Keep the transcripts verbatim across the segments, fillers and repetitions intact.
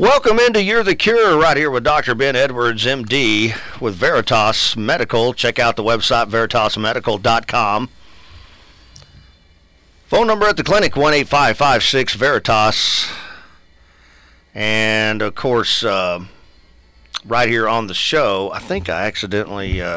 Welcome into You're the Cure right here with Doctor Ben Edwards, M D, with Veritas Medical. Check out the website, veritas medical dot com. Phone number at the clinic, one eight five five six Veritas. And, of course, uh, right here on the show, I think I accidentally, uh,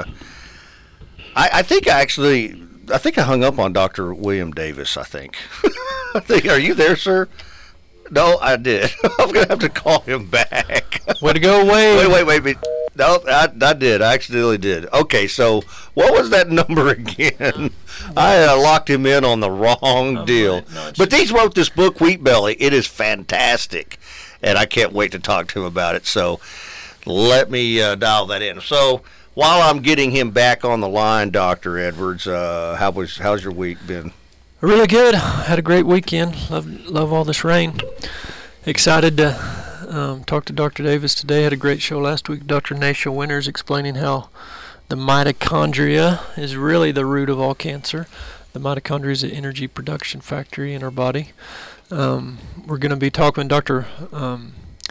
I, I think I actually, I think I hung up on Doctor William Davis, I think. I think, are you there, sir? No, I did. I'm going to have to call him back. Way to go, Wade. Wait, wait, wait. wait. No, I, I did. I accidentally did. Okay, so what was that number again? I uh, locked him in on the wrong deal. No, but these wrote this book, Wheat Belly. It is fantastic, and I can't wait to talk to him about it. So let me uh, dial that in. So while I'm getting him back on the line, Doctor Edwards, uh, how was how's your week been? Really good. Had a great weekend. Love love all this rain. Excited to um, talk to Doctor Davis today. Had a great show last week. Doctor Nasha Winters explaining how the mitochondria is really the root of all cancer. The mitochondria is an energy production factory in our body. Um, we're going to be talking with Doctor Um,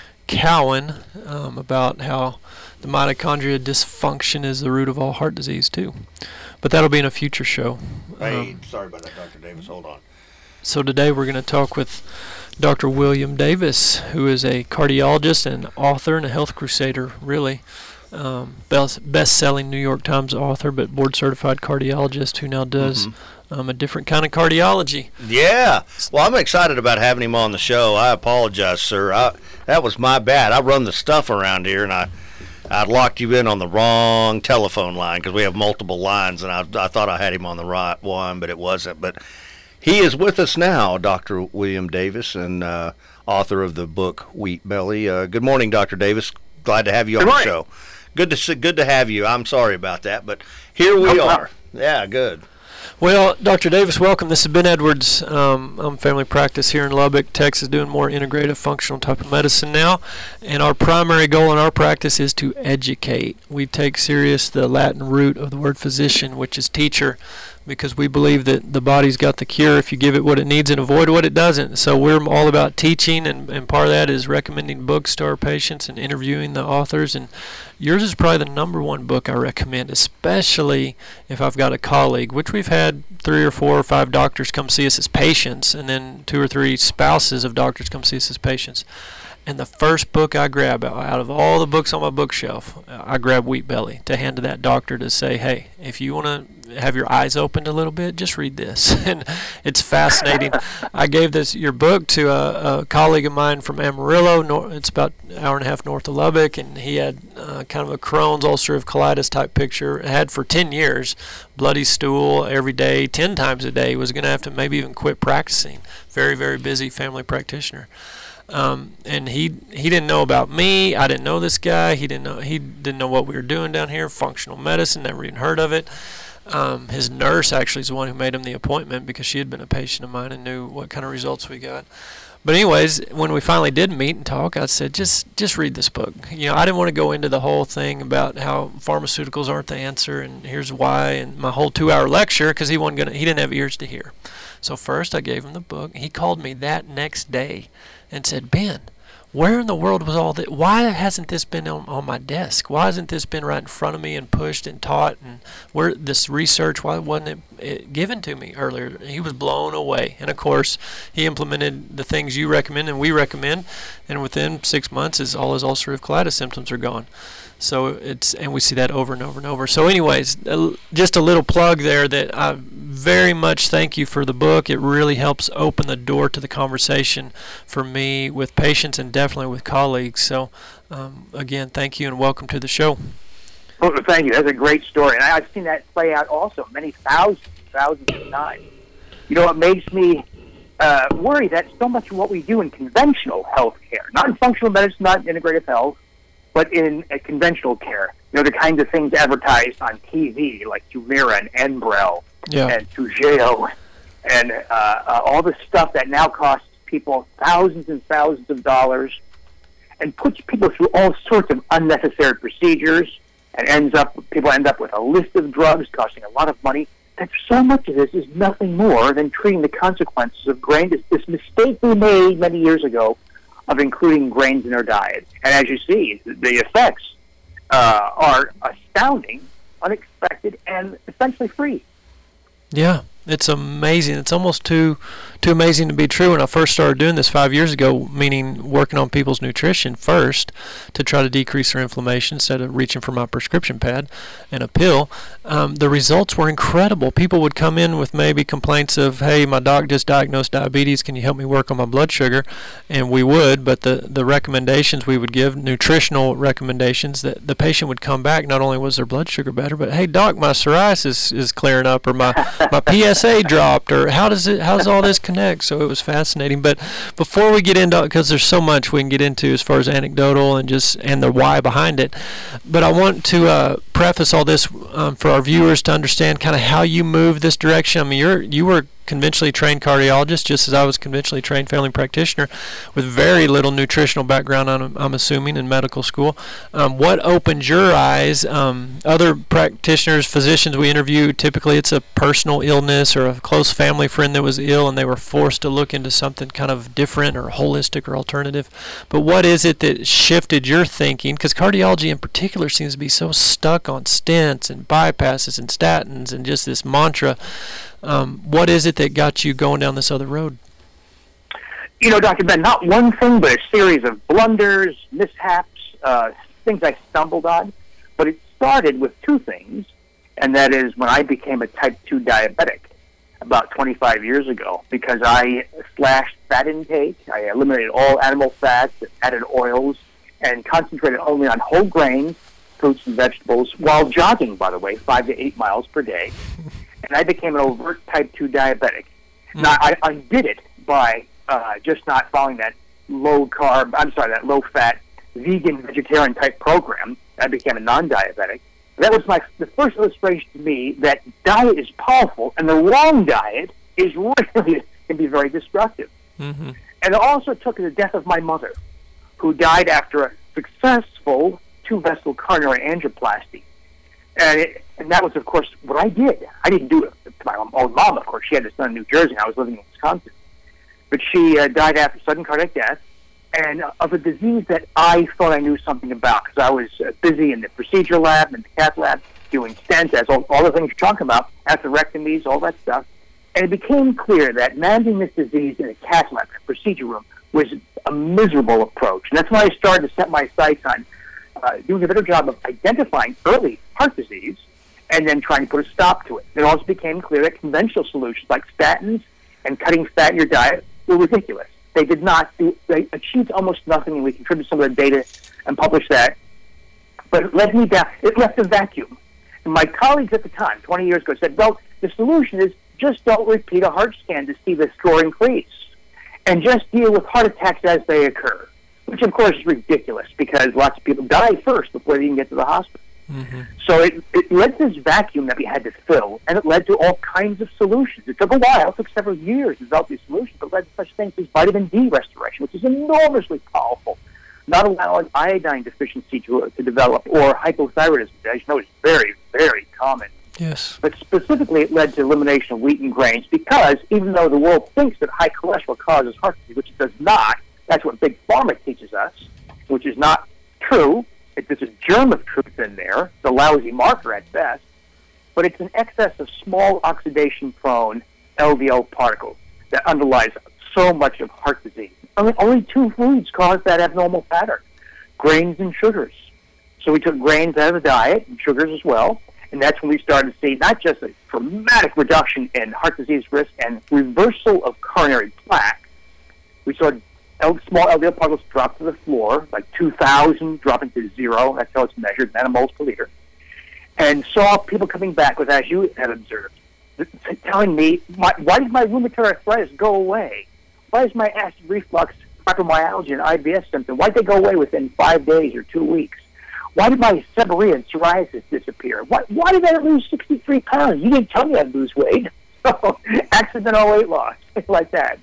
Cowan um, about how the mitochondria dysfunction is the root of all heart disease too. But that'll be in a future show. Hey, um, sorry about that, Doctor Davis. Hold on. So today we're going to talk with Doctor William Davis, who is a cardiologist and author and a health crusader, really. Um, best, best-selling New York Times author, but board-certified cardiologist who now does mm-hmm. um, a different kind of cardiology. Yeah. Well, I'm excited about having him on the show. I apologize, sir. I, that was my bad. I run the stuff around here, and I... I locked you in on the wrong telephone line because we have multiple lines, and I, I thought I had him on the right one, but it wasn't. But he is with us now, Doctor William Davis, and uh, author of the book Wheat Belly. Uh, good morning, Doctor Davis. Glad to have you on the show. Good to see, good to have you. I'm sorry about that, but here we no are. Yeah, good. Well, Doctor Davis, welcome. This is Ben Edwards. Um, I'm family practice here in Lubbock, Texas, doing more integrative functional type of medicine now. And our primary goal in our practice is to educate. We take serious the Latin root of the word physician, which is teacher, because we believe that the body's got the cure if you give it what it needs and avoid what it doesn't. So we're all about teaching, and, and part of that is recommending books to our patients and interviewing the authors. And yours is probably the number one book I recommend, especially if I've got a colleague, which we've had three or four or five doctors come see us as patients, and then two or three spouses of doctors come see us as patients. And the first book I grab out of all the books on my bookshelf, I grab Wheat Belly to hand to that doctor to say, hey, if you want to have your eyes opened a little bit, just read this. And it's fascinating. I gave this your book to a, a colleague of mine from Amarillo. Nor, it's about an hour and a half north of Lubbock, and he had uh, kind of a Crohn's ulcerative colitis type picture. It had for ten years, bloody stool every day, ten times a day. He was going to have to maybe even quit practicing. Very, very busy family practitioner. Um, and he he didn't know about me. I didn't know this guy. He didn't know he didn't know what we were doing down here. Functional medicine, never even heard of it. Um, his nurse actually is the one who made him the appointment because she had been a patient of mine and knew what kind of results we got. But anyways, when we finally did meet and talk, I said, just just read this book. You know, I didn't want to go into the whole thing about how pharmaceuticals aren't the answer and here's why and my whole two-hour lecture because he wasn't gonna he didn't have ears to hear. So first I gave him the book. He called me that next day and said, Ben, where in the world was all this? Why hasn't this been on, on my desk? Why hasn't this been right in front of me and pushed and taught? And where this research, why wasn't it, it given to me earlier? He was blown away. And, of course, he implemented the things you recommend and we recommend, and within six months, his, all his ulcerative colitis symptoms are gone. So it's, and we see that over and over and over. So anyways, just a little plug there that I very much thank you for the book. It really helps open the door to the conversation for me with patients and definitely with colleagues. So um, again, thank you and welcome to the show. Well, thank you. That's a great story. And I've seen that play out also many thousands, thousands of times. You know, it makes me uh, worry that so much of what we do in conventional health care, not in functional medicine, not in integrative health, but in uh, conventional care, you know, the kinds of things advertised on T V, like Humira and Enbrel yeah. and Toujeo, and uh, uh, all the stuff that now costs people thousands and thousands of dollars and puts people through all sorts of unnecessary procedures and ends up, people end up with a list of drugs costing a lot of money. And so much of this is nothing more than treating the consequences of grain. This, this mistake we made many years ago of including grains in their diet. And as you see, the effects uh, are astounding, unexpected, and essentially free. Yeah, it's amazing. It's almost too too amazing to be true. When I first started doing this five years ago, meaning working on people's nutrition first to try to decrease their inflammation instead of reaching for my prescription pad and a pill, um, the results were incredible. People would come in with maybe complaints of, hey, my doc just diagnosed diabetes, can you help me work on my blood sugar? And we would, but the, the recommendations we would give, nutritional recommendations, that the patient would come back, not only was their blood sugar better, but, hey, doc, my psoriasis is clearing up, or my, my P S A dropped, or how does it, how does all this connect? So it was fascinating. But before we get into, because there's so much we can get into as far as anecdotal and just and the why behind it, but I want to uh, preface all this um, for our viewers to understand kind of how you move this direction. I mean, you're you were conventionally trained cardiologist, just as I was conventionally trained family practitioner, with very little nutritional background, I'm, I'm assuming, in medical school. Um, what opened your eyes? Um, other practitioners, physicians we interview, typically it's a personal illness or a close family friend that was ill and they were forced to look into something kind of different or holistic or alternative. But what is it that shifted your thinking? Because cardiology in particular seems to be so stuck on stents and bypasses and statins and just this mantra. Um, what is it that got you going down this other road? You know, Doctor Ben, not one thing, but a series of blunders, mishaps, uh, things I stumbled on. But it started with two things, and that is when I became a type two diabetic about twenty-five years ago, because I slashed fat intake, I eliminated all animal fats, added oils, and concentrated only on whole grains, fruits and vegetables, while jogging, by the way, five to eight miles per day. And I became an overt type two diabetic. Mm. Now, I undid it by uh, just not following that low-carb, I'm sorry, that low-fat, vegan, vegetarian-type program. I became a non-diabetic. That was my the first illustration to me that diet is powerful, and the wrong diet is really, can be very destructive. Mm-hmm. And it also took the death of my mother, who died after a successful two-vessel coronary angioplasty. And, it, and that was, of course, what I did. I didn't do it to my own mom, of course. She had a son in New Jersey, and I was living in Wisconsin. But she uh, died after sudden cardiac death, and uh, of a disease that I thought I knew something about, because I was uh, busy in the procedure lab and the cath lab doing stents, as all, all the things you're talking about, atherectomies, all that stuff. And it became clear that managing this disease in a cath lab, in a procedure room, was a miserable approach. And that's when I started to set my sights on Uh, doing a better job of identifying early heart disease and then trying to put a stop to it. It also became clear that conventional solutions like statins and cutting fat in your diet were ridiculous. They did not do, they achieved almost nothing, and we contributed some of the data and published that. But it led me down, it left a vacuum. And my colleagues at the time, twenty years ago, said, well, the solution is just don't repeat a heart scan to see the score increase, and just deal with heart attacks as they occur. Which, of course, is ridiculous because lots of people die first before they even get to the hospital. Mm-hmm. So it, it led to this vacuum that we had to fill, and it led to all kinds of solutions. It took a while. It took several years to develop these solutions, but led to such things as vitamin D restoration, which is enormously powerful, not allowing iodine deficiency to, to develop, or hypothyroidism. As you know, it's very, very common. Yes. But specifically, it led to elimination of wheat and grains because even though the world thinks that high cholesterol causes heart disease, which it does not, that's what Big Pharma teaches us, which is not true. It, there's a germ of truth in there. It's a lousy marker at best. But it's an excess of small oxidation-prone L D L particles that underlies so much of heart disease. Only, only two foods cause that abnormal pattern, grains and sugars. So we took grains out of the diet, and sugars as well, and that's when we started to see not just a dramatic reduction in heart disease risk and reversal of coronary plaque. We saw L- small L D L particles drop to the floor, like two thousand, dropping to zero. That's how it's measured, nanomoles per liter. And saw people coming back with, as you have observed, telling me, my, why did my rheumatoid arthritis go away? Why is my acid reflux, fibromyalgia, and I B S symptom, why did they go away within five days or two weeks? Why did my seborrhea and psoriasis disappear? Why, why did I lose sixty-three pounds? You didn't tell me I'd lose weight. So, accidental weight loss, things like that.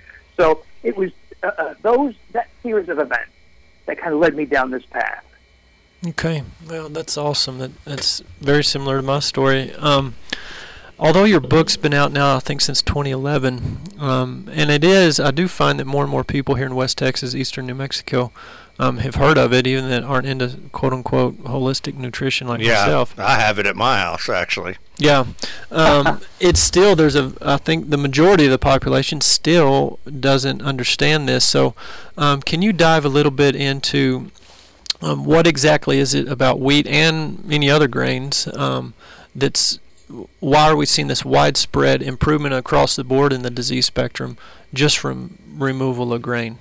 So it was Uh, uh, those that series of events that kind of led me down this path. Okay, well, that's awesome. That that's very similar to my story. Um, although your book's been out now, I think since twenty eleven, um, and it is, I do find that more and more people here in West Texas, eastern New Mexico, um, have heard of it, even that aren't into quote-unquote holistic nutrition like yeah, myself. I have it at my house, actually. Yeah. Um, it's still, there's a, I think the majority of the population still doesn't understand this. So um, can you dive a little bit into um, what exactly is it about wheat and any other grains um, that's, why are we seeing this widespread improvement across the board in the disease spectrum just from removal of grain?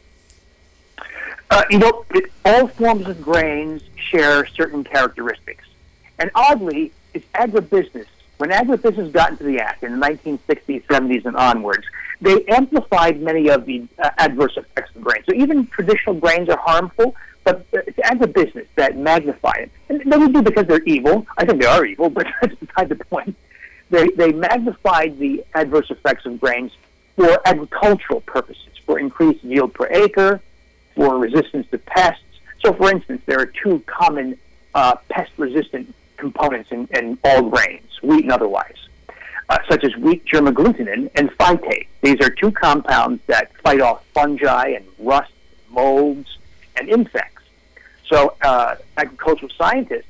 Uh, you know, it, all forms of grains share certain characteristics. And oddly, it's agribusiness. When agribusiness got into the act in the nineteen sixties, seventies, and onwards, they amplified many of the uh, adverse effects of grain. So even traditional grains are harmful, but it's agribusiness that magnify it. And they would do because they're evil. I think they are evil, but that's beside the point. They, they magnified the adverse effects of grains for agricultural purposes, for increased yield per acre, for resistance to pests. So, for instance, there are two common uh, pest-resistant components in, in all grains, wheat and otherwise, uh, such as wheat germ agglutinin and phytate. These are two compounds that fight off fungi and rust, molds, and insects. So, uh, agricultural scientists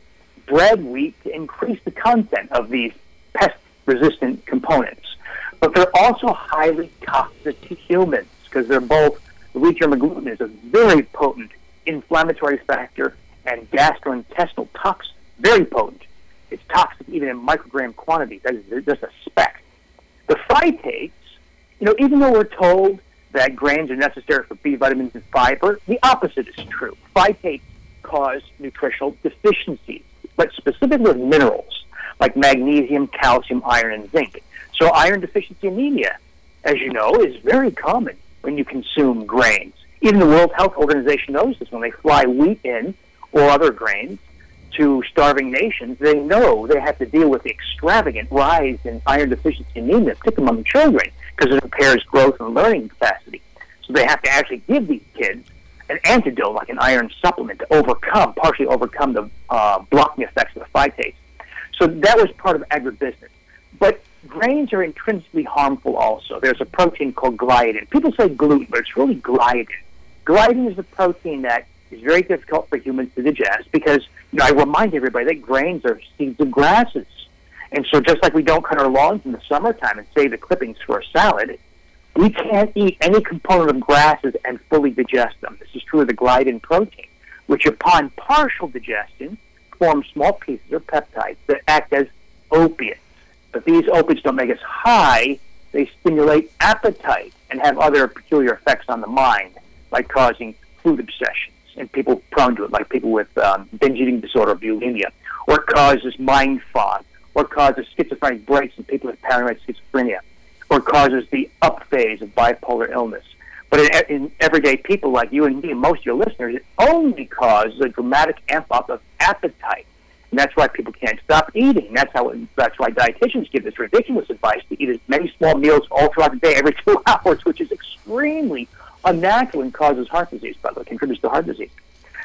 bred wheat to increase the content of these pest-resistant components. But they're also highly toxic to humans because they're both, the wheat germ agglutinin is a very potent inflammatory factor and gastrointestinal toxin, very potent. It's toxic even in microgram quantities. That is just a speck. The phytates, you know, even though we're told that grains are necessary for B vitamins and fiber, the opposite is true. Phytates cause nutritional deficiencies, but specifically with minerals like magnesium, calcium, iron, and zinc. So iron deficiency anemia, as you know, is very common when you consume grains. Even the World Health Organization knows this. When they fly wheat in or other grains to starving nations, they know they have to deal with the extravagant rise in iron deficiency anemia, particularly among children, because it impairs growth and learning capacity. So they have to actually give these kids an antidote, like an iron supplement, to overcome, partially overcome the uh, blocking effects of the phytates. So that was part of agribusiness. But grains are intrinsically harmful also. There's a protein called gliadin. People say gluten, but it's really gliadin. Gliadin is a protein that is very difficult for humans to digest because, you know, I remind everybody that grains are seeds of grasses. And so just like we don't cut our lawns in the summertime and save the clippings for a salad, we can't eat any component of grasses and fully digest them. This is true of the gliadin protein, which upon partial digestion form small pieces or peptides that act as opiates. But these opiates don't make us high. They stimulate appetite and have other peculiar effects on the mind, like causing food obsessions and people prone to it, like people with um, binge eating disorder, bulimia, or it causes mind fog, or it causes schizophrenic breaks in people with paranoid schizophrenia, or it causes the up phase of bipolar illness. But in, in everyday people like you and me and most of your listeners, it only causes a dramatic amp up of appetite. And that's why people can't stop eating. That's how. That's why dietitians give this ridiculous advice to eat as many small meals all throughout the day, every two hours, which is extremely unnatural and causes heart disease, by the way, contributes to heart disease.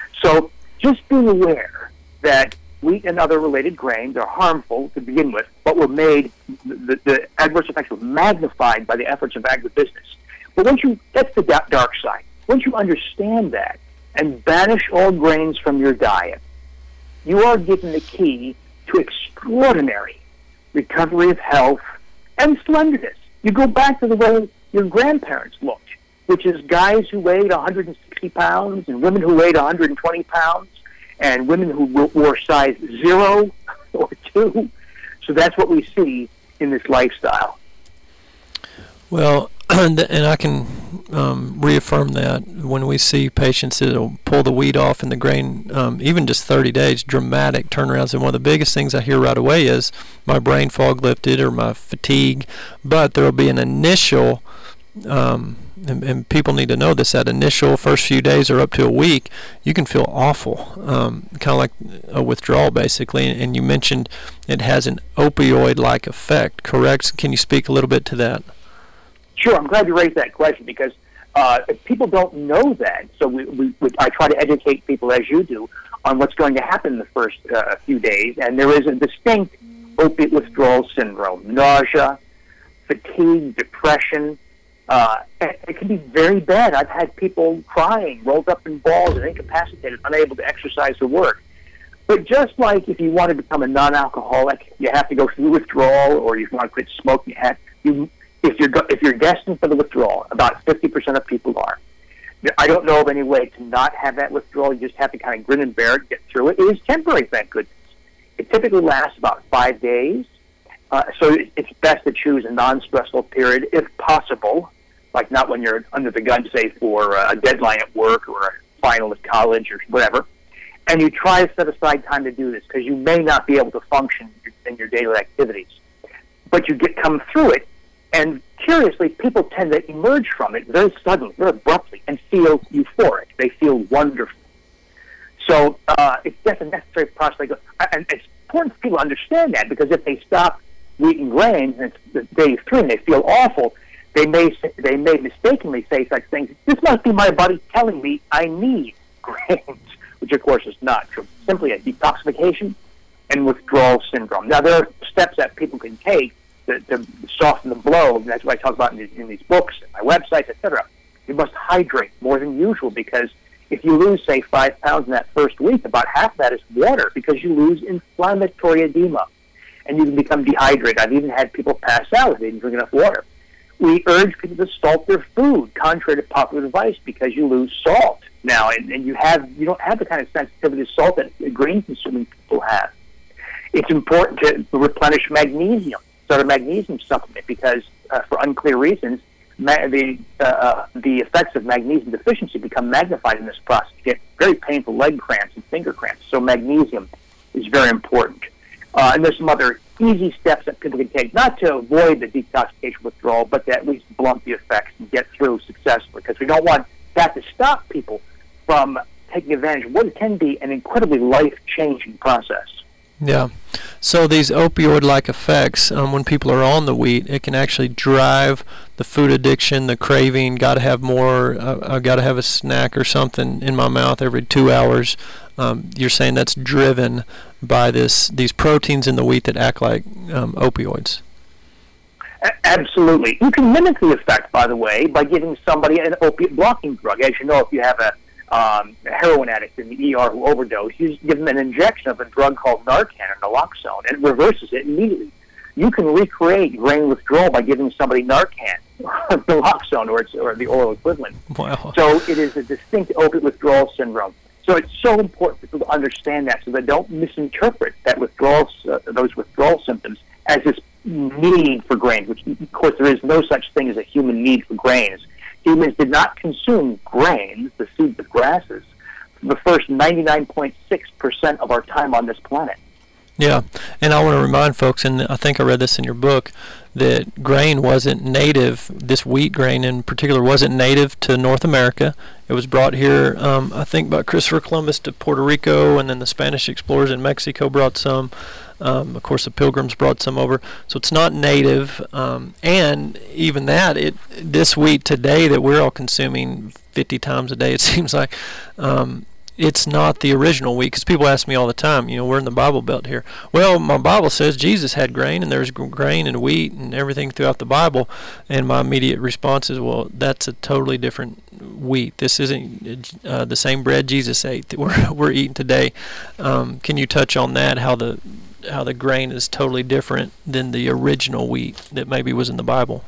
So just being aware that wheat and other related grains are harmful to begin with, but were made, the, the adverse effects were magnified by the efforts of agribusiness. But once you, that's the dark side. Once you understand that and banish all grains from your diet, you are given the key to extraordinary recovery of health and slenderness. You go back to the way your grandparents looked, which is guys who weighed one hundred sixty pounds and women who weighed one hundred twenty pounds and women who wore size zero or two. So that's what we see in this lifestyle. Well, and I can um, reaffirm that when we see patients that will pull the wheat off in the grain, um, even just thirty days, dramatic turnarounds. And one of the biggest things I hear right away is my brain fog lifted or my fatigue, but there will be an initial, um, and, and people need to know this, that initial first few days or up to a week, you can feel awful, um, kind of like a withdrawal basically. And, and you mentioned it has an opioid-like effect, correct? Can you speak a little bit to that? Sure, I'm glad you raised that question because uh, if people don't know that, so we, we, we, I try to educate people, as you do, on what's going to happen in the first uh, few days, and there is a distinct opiate withdrawal syndrome, nausea, fatigue, depression. Uh, it, it can be very bad. I've had people crying, rolled up in balls, and incapacitated, unable to exercise or work. But just like if you want to become a non-alcoholic, you have to go through withdrawal, or if you want to quit smoking, you have, you, if you're go, if you're destined for the withdrawal, about fifty percent of people are. I don't know of any way to not have that withdrawal. You just have to kind of grin and bear it, get through it. It is temporary, thank goodness. It typically lasts about five days. Uh, so it's best to choose a non-stressful period if possible, like not when you're under the gun, say, for a deadline at work or a final at college or whatever. And you try to set aside time to do this because you may not be able to function in your daily activities. But you get come through it, and curiously, people tend to emerge from it very suddenly, very abruptly, and feel euphoric. They feel wonderful. So uh, it's just a necessary process. And it's important for people to understand that, because if they stop eating grains and it's day three and they feel awful, they may they may mistakenly say such things. This must be my body telling me I need grains, which of course is not true. Simply a detoxification and withdrawal syndrome. Now, there are steps that people can take to, to soften the blow, and that's what I talk about in these, in these books, and my websites, et cetera. You must hydrate more than usual, because if you lose, say, five pounds in that first week, about half of that is water, because you lose inflammatory edema, and you can become dehydrated. I've even had people pass out if they didn't drink enough water. We urge people to salt their food, contrary to popular advice, because you lose salt now, and, and you have you don't have the kind of sensitivity to salt that grain-consuming people have. It's important to replenish magnesium, start a magnesium supplement, because uh, for unclear reasons, ma- the uh, the effects of magnesium deficiency become magnified in this process. You get very painful leg cramps and finger cramps. So magnesium is very important. Uh, and there's some other easy steps that people can take, not to avoid the detoxification withdrawal, but to at least blunt the effects and get through successfully, because we don't want that to stop people from taking advantage of what can be an incredibly life-changing process. Yeah. So these opioid-like effects, um, when people are on the wheat, it can actually drive the food addiction, the craving, got to have more, uh, I got to have a snack or something in my mouth every two hours. Um, you're saying that's driven by this these proteins in the wheat that act like um, opioids. A- absolutely. You can mimic the effect, by the way, by giving somebody an opiate blocking drug. As you know, if you have a Um, a heroin addict in the E R who overdose, you give them an injection of a drug called Narcan or naloxone, and it reverses it immediately. You can recreate grain withdrawal by giving somebody Narcan or naloxone or, its, or the oral equivalent. Wow. So it is a distinct opiate withdrawal syndrome. So it's so important for people to understand that, so they don't misinterpret that withdrawal, uh, those withdrawal symptoms as this need for grains, which, of course, there is no such thing as a human need for grains. Humans did not consume grains, the seeds of grasses, for the first ninety-nine point six percent of our time on this planet. Yeah, and I want to remind folks, and I think I read this in your book, that grain wasn't native, this wheat grain in particular wasn't native to North America. It was brought here, um, I think, by Christopher Columbus to Puerto Rico, and then the Spanish explorers in Mexico brought some. Um, of course, the Pilgrims brought some over. So it's not native, um, and even that, it this wheat today that we're all consuming fifty times a day, it seems like, um, it's not the original wheat, because people ask me all the time, you know, we're in the Bible Belt here. Well, my Bible says Jesus had grain, and there's grain and wheat and everything throughout the Bible, and my immediate response is, well, that's a totally different wheat. This isn't uh, the same bread Jesus ate that we're, we're eating today. Um, can you touch on that, how the how the grain is totally different than the original wheat that maybe was in the Bible?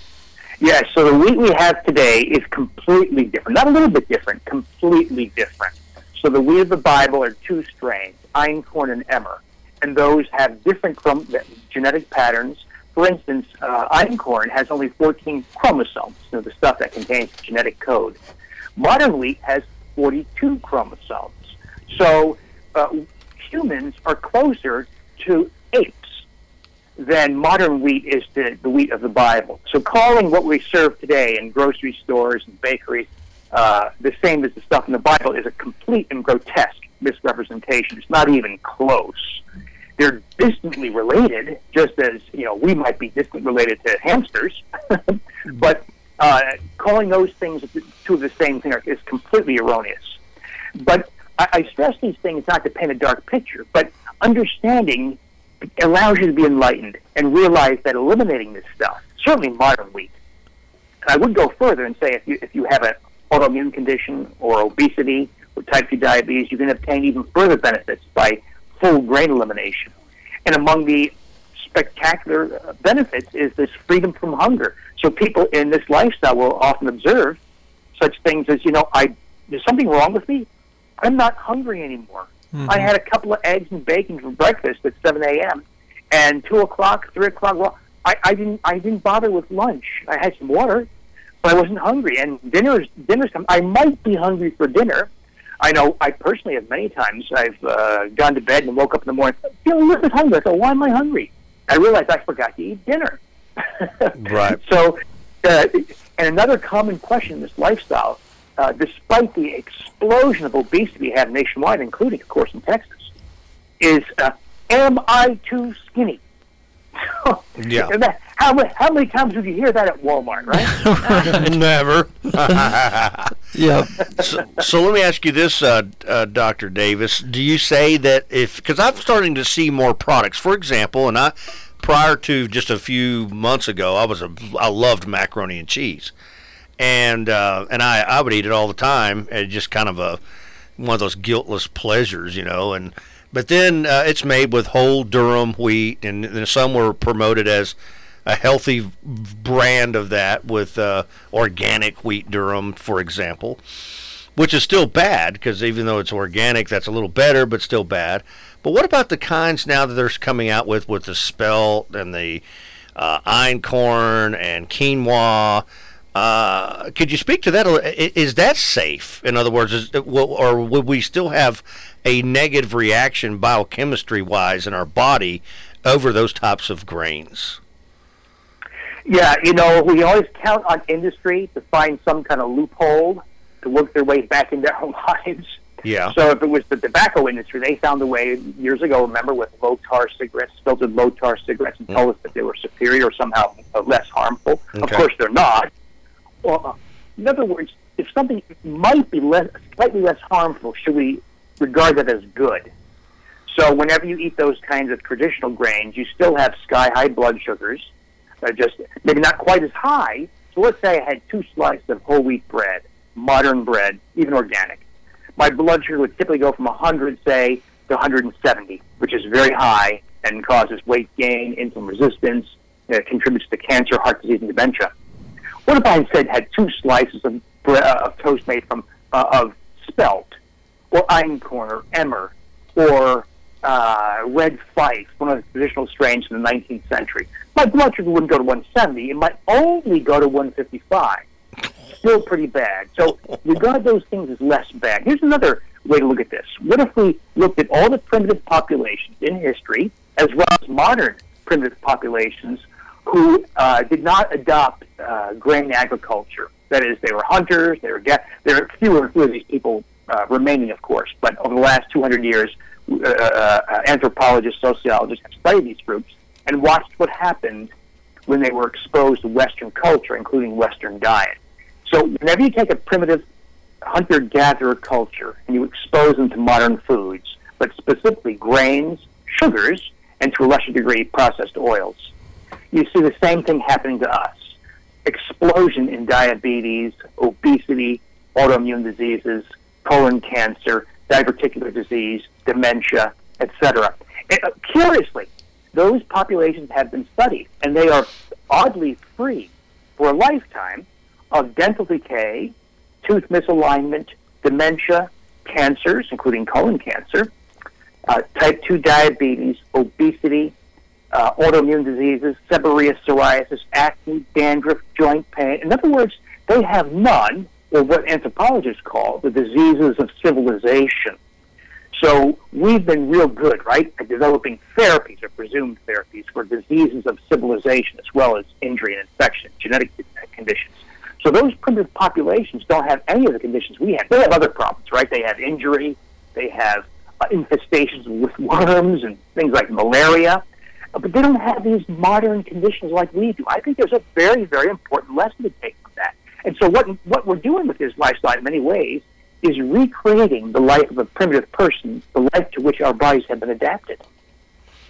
Yes, so the wheat we have today is completely different. Not a little bit different, completely different. So the wheat of the Bible are two strains, einkorn and emmer, and those have different chrom- genetic patterns. For instance, uh, einkorn has only fourteen chromosomes, you know, the stuff that contains genetic code. Modern wheat has forty-two chromosomes. So uh, humans are closer to apes than modern wheat is to the wheat of the Bible. So calling what we serve today in grocery stores and bakeries uh, the same as the stuff in the Bible is a complete and grotesque misrepresentation. It's not even close. They're distantly related, just as, you know, we might be distantly related to hamsters, but uh, calling those things two of the same thing is completely erroneous. But I, I stress these things not to paint a dark picture, but understanding allows you to be enlightened and realize that eliminating this stuff, certainly modern wheat, and I would go further and say if you if you have an autoimmune condition or obesity or type two diabetes, you can obtain even further benefits by full grain elimination. And among the spectacular benefits is this freedom from hunger. So people in this lifestyle will often observe such things as, you know, I there's something wrong with me. I'm not hungry anymore. Mm-hmm. I had a couple of eggs and bacon for breakfast at seven a.m. and two o'clock, three o'clock. Well, I, I didn't I didn't bother with lunch. I had some water, but I wasn't hungry. And dinner's dinner's come. I might be hungry for dinner. I know I personally have many times I've uh, gone to bed and woke up in the morning feeling a little bit hungry. I thought, why am I hungry? I realized I forgot to eat dinner. Right. So, uh, and another common question in this lifestyle, uh, despite the explosion of obesity we have nationwide, including, of course, in Texas, is, uh, am I too skinny? Yeah. That, how, how many times would you hear that at Walmart, right? Never. Yeah. So, so let me ask you this, uh, uh, Doctor Davis. Do you say that if, because I'm starting to see more products, for example, and I, prior to just a few months ago, I was a, I loved macaroni and cheese, and uh, and I, I would eat it all the time, and just kind of a one of those guiltless pleasures, you know, and but then uh, it's made with whole durum wheat, and, and some were promoted as a healthy brand of that with uh, organic wheat durum, for example, which is still bad because even though it's organic, that's a little better, but still bad. But what about the kinds now that they're coming out with, with the spelt and the uh, einkorn and quinoa? Uh, could you speak to that? Is that safe? In other words, is, or would we still have a negative reaction biochemistry-wise in our body over those types of grains? Yeah, you know, we always count on industry to find some kind of loophole to work their way back into our lives. Yeah. So if it was the tobacco industry, they found a way years ago, remember, with low-tar cigarettes, filtered low-tar cigarettes, and told us that they were superior or somehow less harmful. Okay. Of course, they're not. Well, uh, in other words, if something might be less, slightly less harmful, should we regard that as good? So whenever you eat those kinds of traditional grains, you still have sky-high blood sugars, uh, just maybe not quite as high. So let's say I had two slices of whole wheat bread, modern bread, even organic. My blood sugar would typically go from one hundred, say, to one hundred seventy, which is very high and causes weight gain, insulin resistance, uh, contributes to cancer, heart disease, and dementia. What if I instead had two slices of, bre- uh, of toast made from uh, of spelt, or einkorn, or emmer, or uh, red fife, one of the traditional strains from the nineteenth century? My blood sugar wouldn't go to one seventy. It might only go to one fifty-five. Still pretty bad. So regard those things as less bad. Here's another way to look at this. What if we looked at all the primitive populations in history, as well as modern primitive populations, who uh, did not adopt uh, grain agriculture? That is, they were hunters. They were ga- there are fewer and fewer of these people uh, remaining, of course. But over the last two hundred years, uh, uh, anthropologists, sociologists have studied these groups and watched what happened when they were exposed to Western culture, including Western diet. So whenever you take a primitive hunter-gatherer culture and you expose them to modern foods, but specifically grains, sugars, and to a lesser degree processed oils, you see the same thing happening to us. Explosion in diabetes, obesity, autoimmune diseases, colon cancer, diverticular disease, dementia, et cetera. And, uh, curiously, those populations have been studied, and they are oddly free for a lifetime of dental decay, tooth misalignment, dementia, cancers, including colon cancer, uh, type two diabetes, obesity, uh, autoimmune diseases, seborrheic psoriasis, acne, dandruff, joint pain. In other words, they have none, or what anthropologists call the diseases of civilization. So we've been real good, right, at developing therapies or presumed therapies for diseases of civilization, as well as injury and infection, genetic conditions. So those primitive populations don't have any of the conditions we have. They have other problems, right? They have injury, they have uh, infestations with worms and things like malaria, uh, but they don't have these modern conditions like we do. I think there's a very, very important lesson to take from that. And so what what we're doing with this lifestyle in many ways is recreating the life of a primitive person, the life to which our bodies have been adapted.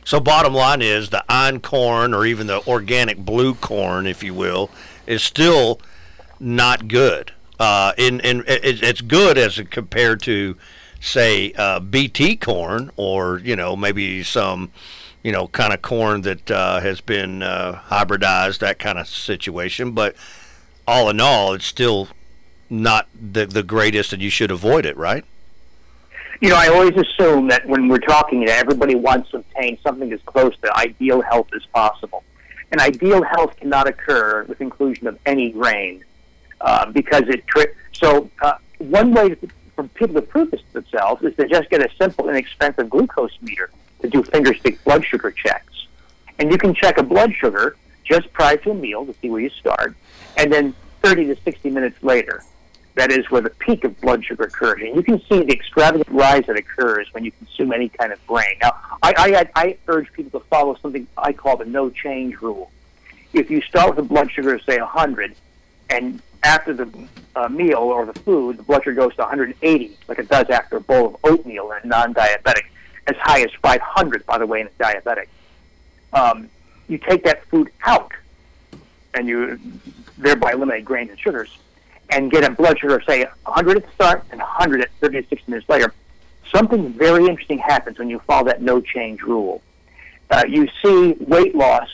So bottom line is the einkorn, or even the organic blue corn, if you will, is still not good. Uh, in, in, it, it's good as compared to, say, uh, B T corn, or, you know, maybe some, you know, kind of corn that uh, has been uh, hybridized, that kind of situation. But all in all, it's still not the, the greatest, and you should avoid it, right? You know, I always assume that when we're talking, that everybody wants to obtain something as close to ideal health as possible. And ideal health cannot occur with inclusion of any grain, uh, because it tri- so uh, one way to, for people to prove this to themselves is to just get a simple, inexpensive glucose meter to do finger stick blood sugar checks. And you can check a blood sugar just prior to a meal to see where you start, and then thirty to sixty minutes later. That is where the peak of blood sugar occurs. And you can see the extravagant rise that occurs when you consume any kind of grain. Now, I, I, I urge people to follow something I call the no-change rule. If you start with a blood sugar of, say, one hundred, and after the uh, meal or the food, the blood sugar goes to one hundred eighty, like it does after a bowl of oatmeal in a non-diabetic, as high as five hundred, by the way, in a diabetic. Um, you take that food out, and you thereby eliminate grains and sugars, and get a blood sugar, say, one hundred at the start and one hundred at thirty to sixty minutes later, something very interesting happens when you follow that no-change rule. Uh, you see weight loss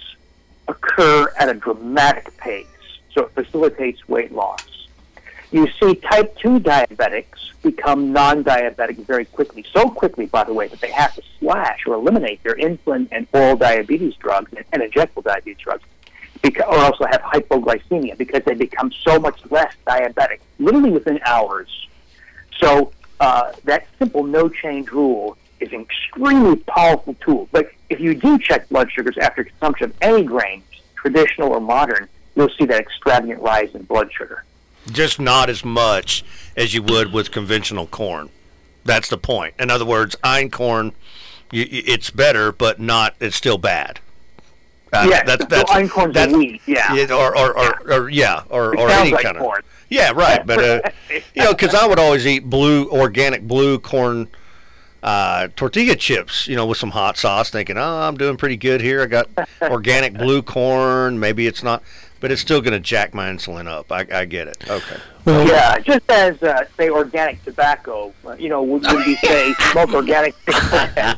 occur at a dramatic pace, so it facilitates weight loss. You see type two diabetics become non-diabetic very quickly, so quickly, by the way, that they have to slash or eliminate their insulin and oral diabetes drugs and, and injectable diabetes drugs, because, or also have hypoglycemia, because they become so much less diabetic, literally within hours. So uh, that simple no-change rule is an extremely powerful tool. But if you do check blood sugars after consumption of any grains, traditional or modern, you'll see that extravagant rise in blood sugar. Just not as much as you would with conventional corn. That's the point. In other words, einkorn, you, it's better, but not. It's still bad. Uh, yeah, that's that's well, einkorn's that's, a wheat, yeah, it, or or or, yeah. or yeah, or, It or sounds any like kind corn. of yeah, right. But uh, you know, because I would always eat blue, organic blue corn uh, tortilla chips, you know, with some hot sauce, thinking, oh, I'm doing pretty good here. I got organic blue corn. Maybe it's not, but it's still going to jack my insulin up. I, I get it. Okay. Well, Yeah, just as, uh, say, organic tobacco, uh, you know, would, would we say smoke organic cigarettes?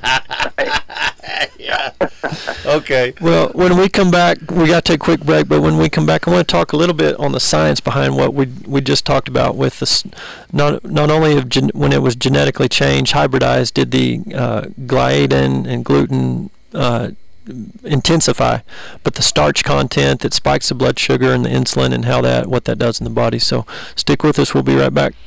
Yeah. Okay. Well, when we come back, we got to take a quick break, but when we come back, I want to talk a little bit on the science behind what we we just talked about with this, not not only of gen, when it was genetically changed, hybridized, did the uh, gliadin and gluten uh, intensify, but the starch content that spikes the blood sugar and the insulin and how that, what that does in the body. So stick with us. We'll be right back.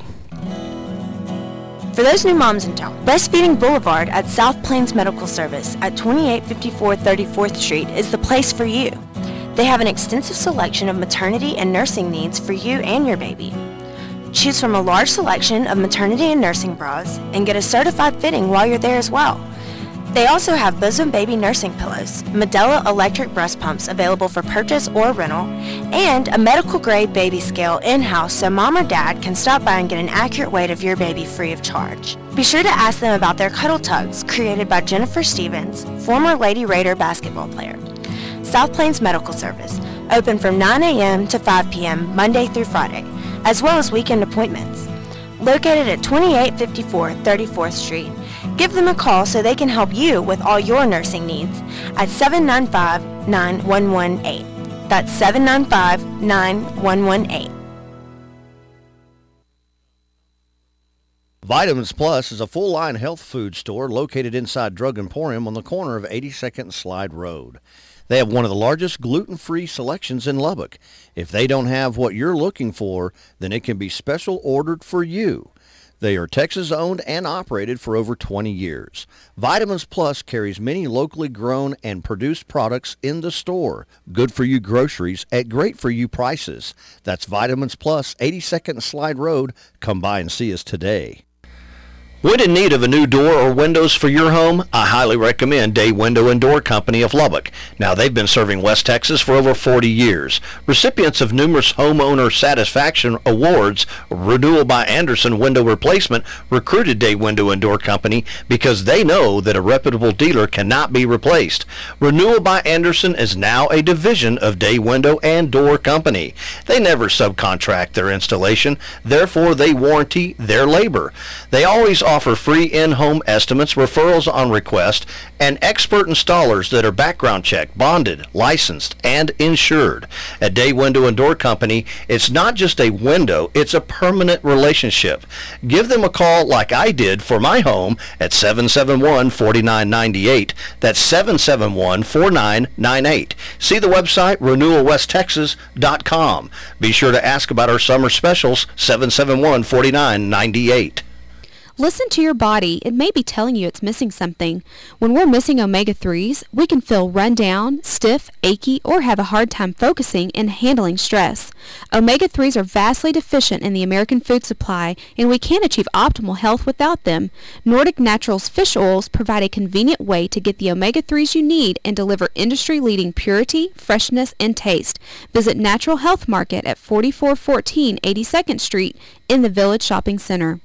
For those new moms in town, Breastfeeding Boulevard at South Plains Medical Service at twenty-eight fifty-four thirty-fourth Street is the place for you. They have an extensive selection of maternity and nursing needs for you and your baby. Choose from a large selection of maternity and nursing bras and get a certified fitting while you're there as well. They also have bosom baby nursing pillows, Medela electric breast pumps available for purchase or rental, and a medical grade baby scale in-house so mom or dad can stop by and get an accurate weight of your baby free of charge. Be sure to ask them about their cuddle tugs created by Jennifer Stevens, former Lady Raider basketball player. South Plains Medical Service, open from nine a.m. to five p.m. Monday through Friday, as well as weekend appointments. Located at twenty-eight fifty-four thirty-fourth Street, give them a call so they can help you with all your nursing needs at seven nine five, nine one one eight. That's seven nine five, nine one one eight. Vitamins Plus is a full-line health food store located inside Drug Emporium on the corner of eighty-second and Slide Road. They have one of the largest gluten-free selections in Lubbock. If they don't have what you're looking for, then it can be special ordered for you. They are Texas-owned and operated for over twenty years. Vitamins Plus carries many locally grown and produced products in the store. Good for you groceries at great for you prices. That's Vitamins Plus, eighty-second and Slide Road. Come by and see us today. When in need of a new door or windows for your home, I highly recommend Day Window and Door Company of Lubbock. Now, they've been serving West Texas for over forty years. Recipients of numerous homeowner satisfaction awards, Renewal by Anderson Window Replacement recruited Day Window and Door Company because they know that a reputable dealer cannot be replaced. Renewal by Anderson is now a division of Day Window and Door Company. They never subcontract their installation, therefore they warranty their labor. They always offer free in-home estimates, referrals on request, and expert installers that are background checked, bonded, licensed, and insured. At Day Window and Door Company, it's not just a window, it's a permanent relationship. Give them a call like I did for my home at seven seven one, four nine nine eight. That's seven seven one, four nine nine eight. See the website, renewal west texas dot com. Be sure to ask about our summer specials, seven seven one, four nine nine eight. Listen to your body. It may be telling you it's missing something. When we're missing omega threes, we can feel run down, stiff, achy, or have a hard time focusing and handling stress. omega threes are vastly deficient in the American food supply, and we can't achieve optimal health without them. Nordic Naturals fish oils provide a convenient way to get the omega threes you need and deliver industry-leading purity, freshness, and taste. Visit Natural Health Market at forty-four fourteen eighty-second Street in the Village Shopping Center.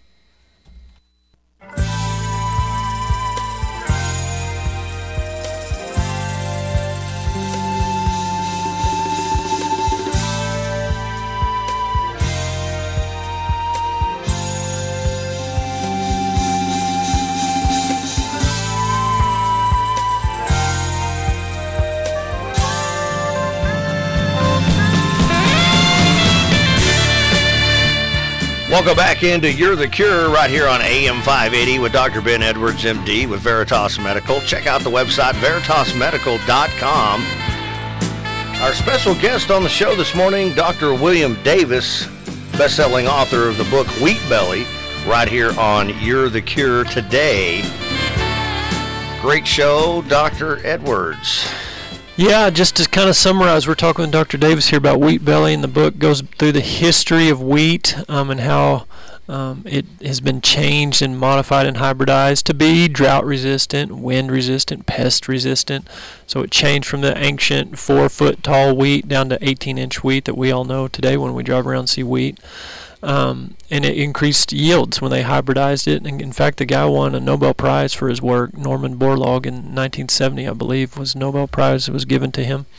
Welcome back into You're the Cure right here on A M five eighty with Doctor Ben Edwards, M D, with Veritas Medical. Check out the website, veritas medical dot com. Our special guest on the show this morning, Doctor William Davis, best-selling author of the book Wheat Belly, right here on You're the Cure today. Great show, Doctor Edwards. Yeah, just to kind of summarize, we're talking with Doctor Davis here about wheat belly, and the book goes through the history of wheat um, and how um, it has been changed and modified and hybridized to be drought resistant, wind resistant, pest resistant. So it changed from the ancient four foot tall wheat down to eighteen inch wheat that we all know today when we drive around and see wheat. Um, and it increased yields when they hybridized it. And in fact, the guy won a Nobel Prize for his work. Norman Borlaug in nineteen seventy, I believe, was Nobel Prize that was given to him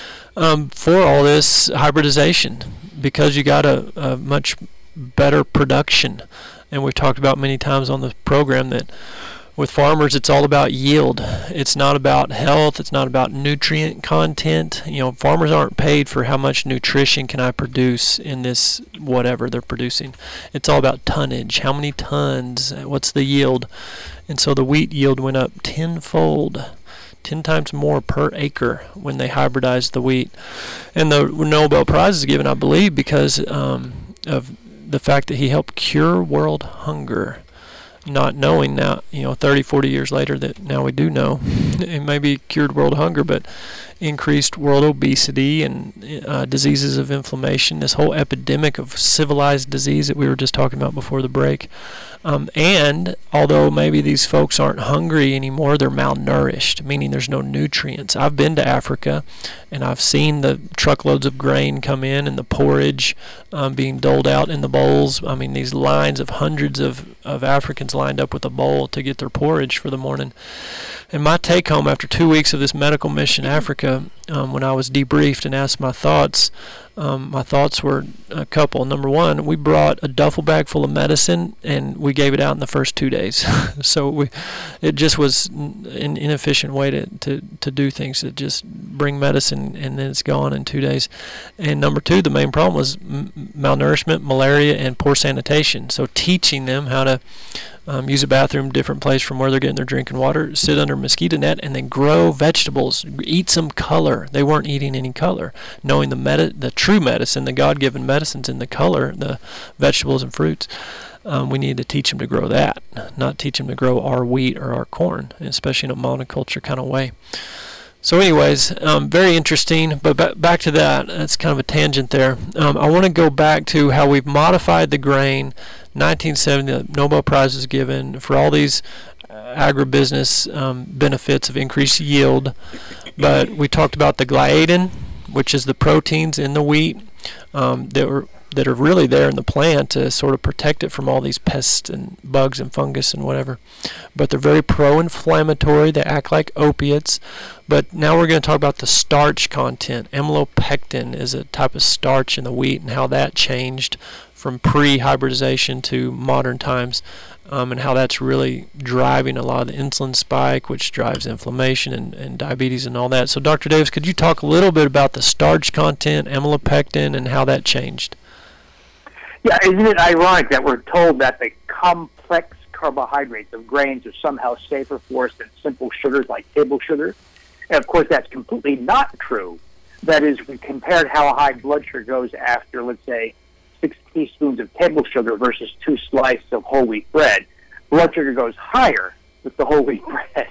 um, for all this hybridization, because you got a, a much better production. And we've talked about many times on the program that with farmers, it's all about yield. It's not about health. It's not about nutrient content. You know, farmers aren't paid for how much nutrition can I produce in this whatever they're producing. It's all about tonnage. How many tons? What's the yield? And so the wheat yield went up tenfold, ten times more per acre when they hybridized the wheat. And the Nobel Prize is given, I believe, because um, of the fact that he helped cure world hunger. Not knowing now, you know, thirty, forty years later that now we do know it maybe cured world hunger, but increased world obesity and uh, diseases of inflammation, this whole epidemic of civilized disease that we were just talking about before the break. Um, and although maybe these folks aren't hungry anymore, they're malnourished, meaning there's no nutrients. I've been to Africa, and I've seen the truckloads of grain come in and the porridge um, being doled out in the bowls. I mean, these lines of hundreds of, of Africans lined up with a bowl to get their porridge for the morning. And my take home after two weeks of this medical mission in Africa, um, when I was debriefed and asked my thoughts, um, my thoughts were a couple. Number one, we brought a duffel bag full of medicine and we gave it out in the first two days. So we, it just was an inefficient way to, to, to do things, to just bring medicine and then it's gone in two days. And number two, the main problem was m- malnourishment, malaria, and poor sanitation. So teaching them how to Um, use a bathroom different place from where they're getting their drinking water, sit under a mosquito net, and then grow vegetables, eat some color. They weren't eating any color, knowing the medi- the true medicine, the God-given medicines in the color, the vegetables and fruits. Um, we need to teach them to grow that, not teach them to grow our wheat or our corn, especially in a monoculture kind of way. So anyways, um, very interesting, but ba- back to that, that's kind of a tangent there. Um, I want to go back to how we've modified the grain. nineteen seventy, the Nobel Prize was given for all these uh, agribusiness um, benefits of increased yield, but we talked about the gliadin, which is the proteins in the wheat um, that were that are really there in the plant to sort of protect it from all these pests and bugs and fungus and whatever. But they're very pro-inflammatory. They act like opiates. But now we're going to talk about the starch content. Amylopectin is a type of starch in the wheat and how that changed from pre-hybridization to modern times, um, and how that's really driving a lot of the insulin spike, which drives inflammation and, and diabetes and all that. So Doctor Davis, could you talk a little bit about the starch content, amylopectin, and how that changed? Yeah, isn't it ironic that we're told that the complex carbohydrates of grains are somehow safer for us than simple sugars like table sugar? And of course, that's completely not true. That is, we compared how high blood sugar goes after, let's say, six teaspoons of table sugar versus two slices of whole wheat bread. Blood sugar goes higher with the whole wheat bread.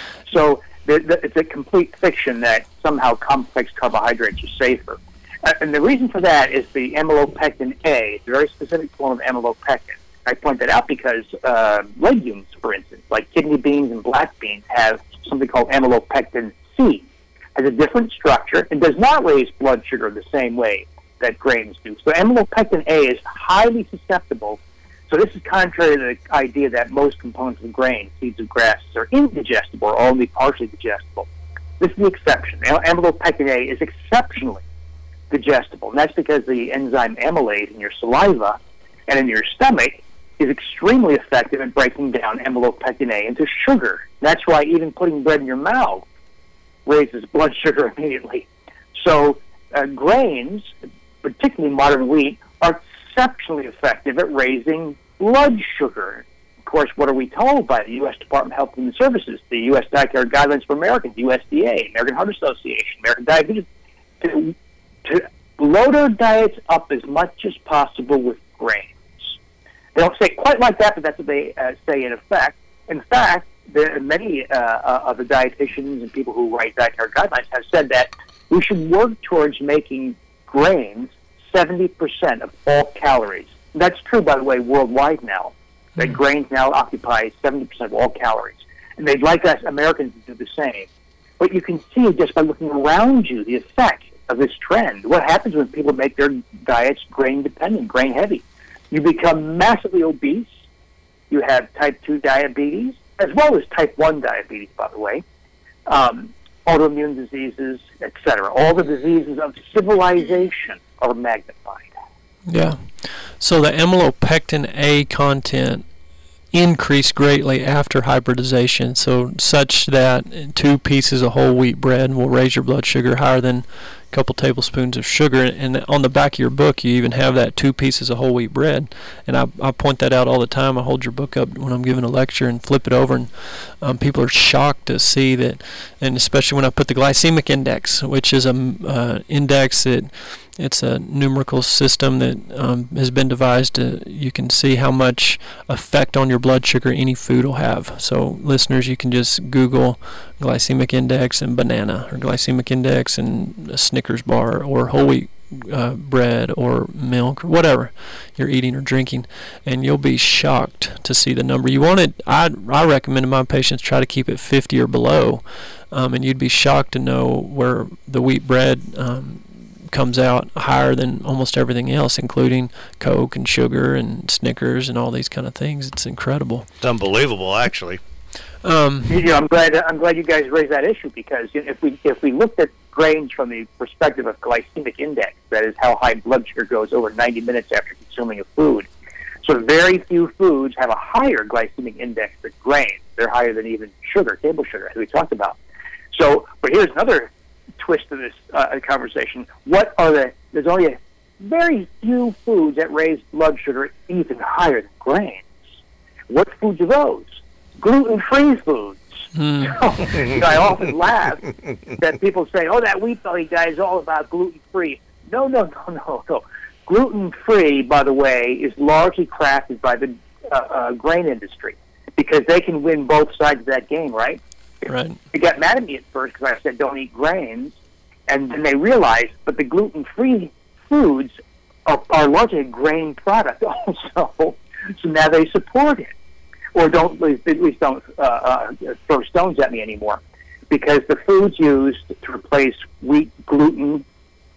So the, the, it's a complete fiction that somehow complex carbohydrates are safer. Uh, and the reason for that is the amylopectin A. It's a very specific form of amylopectin. I point that out because uh, legumes, for instance, like kidney beans and black beans, have something called amylopectin C. Has a different structure and does not raise blood sugar the same way that grains do. So amylopectin A is highly susceptible. So this is contrary to the idea that most components of grain, seeds of grasses, are indigestible or only partially digestible. This is the exception. Amylopectin A is exceptionally digestible, and that's because the enzyme amylase in your saliva and in your stomach is extremely effective at breaking down amylopectin A into sugar. That's why even putting bread in your mouth raises blood sugar immediately. So uh, grains, particularly modern wheat, are exceptionally effective at raising blood sugar. Of course, what are we told by the U S Department of Health and Human Services, the U S Dietary Guidelines for Americans, U S D A, American Heart Association, American Diabetes, to, to load our diets up as much as possible with grains. They don't say it quite like that, but that's what they uh, say in effect. In fact, there, many uh, uh, of the dietitians and people who write dietary guidelines have said that we should work towards making grains seventy percent of all calories. That's true, by the way, worldwide now, that mm. grains now occupy seventy percent of all calories. And they'd like us Americans to do the same. But you can see just by looking around you the effect of this trend. What happens when people make their diets grain-dependent, grain-heavy? You become massively obese. You have type two diabetes, as well as type one diabetes, by the way, um, autoimmune diseases, et cetera. All the diseases of civilization are magnified. Yeah. So the amylopectin A content increased greatly after hybridization, so such that two pieces of whole wheat bread will raise your blood sugar higher than a couple tablespoons of sugar. And on the back of your book, you even have that two pieces of whole wheat bread. And I, I point that out all the time. I hold your book up when I'm giving a lecture and flip it over, and um, people are shocked to see that, and especially when I put the glycemic index, which is a uh, index that it's a numerical system that um, has been devised to, you can see how much effect on your blood sugar any food will have. So listeners, you can just Google glycemic index and banana, or glycemic index and a Snickers bar, or whole wheat uh, bread or milk, or whatever you're eating or drinking, and you'll be shocked to see the number. You want it, I, I recommend to my patients try to keep it fifty or below, um, and you'd be shocked to know where the wheat bread um, comes out higher than almost everything else, including Coke and sugar and Snickers and all these kind of things. It's incredible. It's unbelievable, actually. Um, you know, I'm glad. I'm glad you guys raised that issue, because you know, if we if we looked at grains from the perspective of glycemic index, that is how high blood sugar goes over ninety minutes after consuming a food. So very few foods have a higher glycemic index than grains. They're higher than even sugar, table sugar, as we talked about. So, but here's another twist to this uh, conversation. What are the, there's only a very few foods that raise blood sugar even higher than grains. What foods are those? Gluten-free foods. Mm. So, you know, I often laugh that people say, oh, that Wheat Belly guy is all about gluten-free. No, no, no, no, no. Gluten-free, by the way, is largely crafted by the uh, uh, grain industry, because they can win both sides of that game, right? Right. They got mad at me at first because I said don't eat grains, and then they realized, but the gluten-free foods are, are largely a grain product also, so now they support it. Or don't, at least don't uh, uh, throw stones at me anymore, because the foods used to replace wheat, gluten,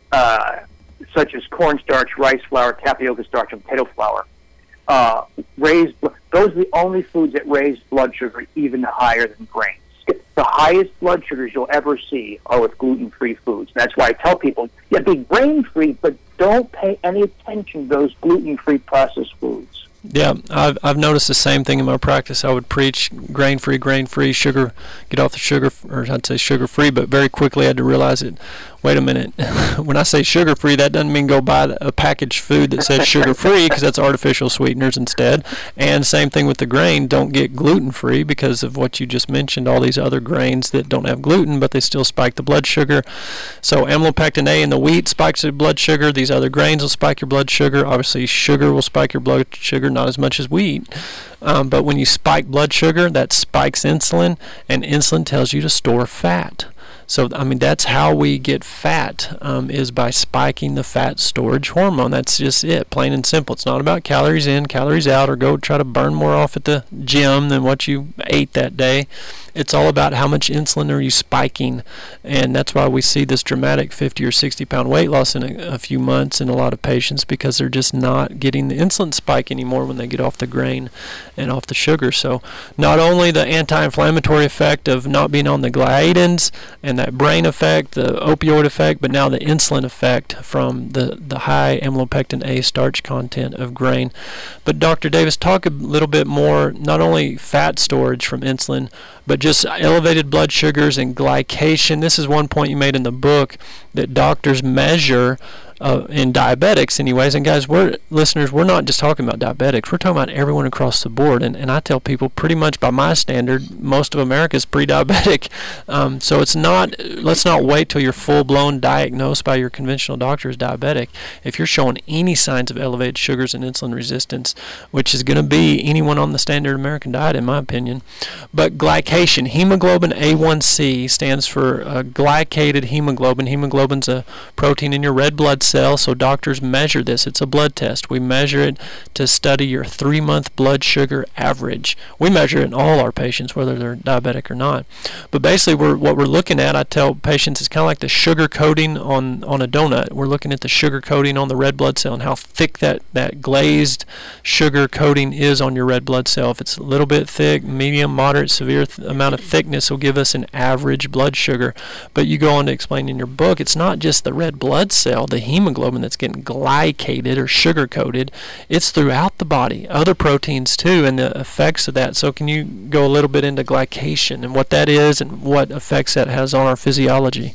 uh, such as cornstarch, rice flour, tapioca starch, and potato flour, uh, raise, those are the only foods that raise blood sugar even higher than grains. The highest blood sugars you'll ever see are with gluten-free foods. And that's why I tell people, yeah, be grain-free, but don't pay any attention to those gluten-free processed foods. Yeah, I've, I've noticed the same thing in my practice. I would preach grain-free, grain-free, sugar, get off the sugar, or I'd say sugar-free, but very quickly I had to realize it. Wait a minute. When I say sugar-free, that doesn't mean go buy a packaged food that says sugar-free, because that's artificial sweeteners instead. And same thing with the grain. Don't get gluten-free because of what you just mentioned, all these other grains that don't have gluten, but they still spike the blood sugar. So amylopectin A in the wheat spikes your blood sugar. These other grains will spike your blood sugar. Obviously, sugar will spike your blood sugar, not as much as wheat. Um, but when you spike blood sugar, that spikes insulin, and insulin tells you to store fat. So, I mean, that's how we get fat, um, is by spiking the fat storage hormone. That's just it, plain and simple. It's not about calories in, calories out, or go try to burn more off at the gym than what you ate that day. It's all about how much insulin are you spiking, and that's why we see this dramatic fifty or sixty pound weight loss in a, a few months in a lot of patients, because they're just not getting the insulin spike anymore when they get off the grain and off the sugar. So not only the anti-inflammatory effect of not being on the gliadins and that brain effect, the opioid effect, but now the insulin effect from the, the high amylopectin A starch content of grain. But Doctor Davis, talk a little bit more, not only fat storage from insulin, but just elevated blood sugars and glycation. This is one point you made in the book that doctors measure uh, in diabetics anyways. And guys, we're listeners, we're not just talking about diabetics. We're talking about everyone across the board. And, and I tell people, pretty much by my standard, most of America is pre-diabetic. Um, so it's not, let's not wait till you're full-blown diagnosed by your conventional doctor as diabetic. If you're showing any signs of elevated sugars and insulin resistance, which is going to be anyone on the standard American diet, in my opinion. But glycation, hemoglobin A one C stands for uh, glycated hemoglobin. Hemoglobin's a protein in your red blood cell, so doctors measure this. It's a blood test. We measure it to study your three-month blood sugar average. We measure it in all our patients, whether they're diabetic or not. But basically, we're, what we're looking at, I tell patients, it's kind of like the sugar coating on, on a donut. We're looking at the sugar coating on the red blood cell and how thick that, that glazed sugar coating is on your red blood cell. If it's a little bit thick, medium, moderate, severe th- amount of thickness will give us an average blood sugar. But you go on to explain in your book, it's not just the red blood cell, the hemoglobin that's getting glycated or sugar coated. It's throughout the body, other proteins too, and the effects of that. So can you go a little bit into glycation and what that is and what effects that has on our physiology?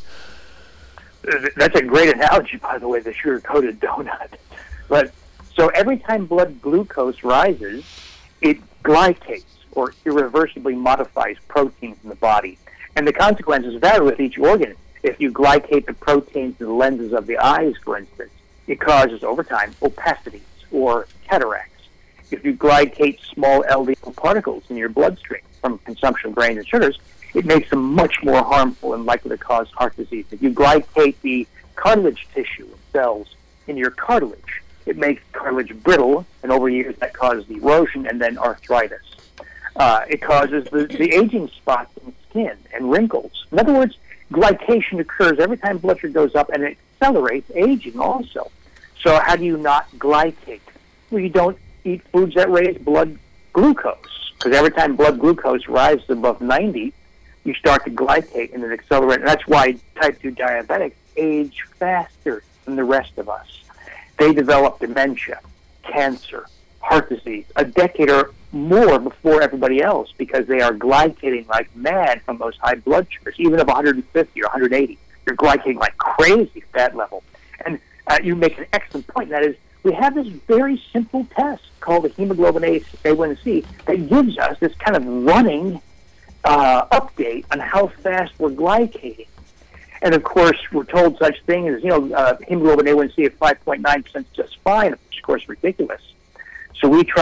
That's a great analogy, by the way, the sugar-coated donut. But so every time blood glucose rises, it glycates or irreversibly modifies proteins in the body. And the consequences vary with each organ. If you glycate the proteins in the lenses of the eyes, for instance, it causes, over time, opacities or cataracts. If you glycate small L D L particles in your bloodstream from consumption of grains and sugars, it makes them much more harmful and likely to cause heart disease. If you glycate the cartilage tissue cells in your cartilage, it makes cartilage brittle, and over years that causes erosion and then arthritis. Uh, it causes the, the aging spots in skin and wrinkles. In other words, glycation occurs every time blood sugar goes up, and it accelerates aging also. So how do you not glycate? Well, you don't eat foods that raise blood glucose, because every time blood glucose rises above ninety, you start to glycate and then accelerate. And that's why type two diabetics age faster than the rest of us. They develop dementia, cancer, heart disease, a decade or more before everybody else, because they are glycating like mad from those high blood sugars, even of one hundred fifty or one hundred eighty. You're glycating like crazy at that level. And uh, you make an excellent point, and that is we have this very simple test called the hemoglobin A one C that gives us this kind of running uh, update on how fast we're glycating. And, of course, we're told such things as, you know, uh, hemoglobin A one C at five point nine percent is just fine, which, of course, is ridiculous. So we try to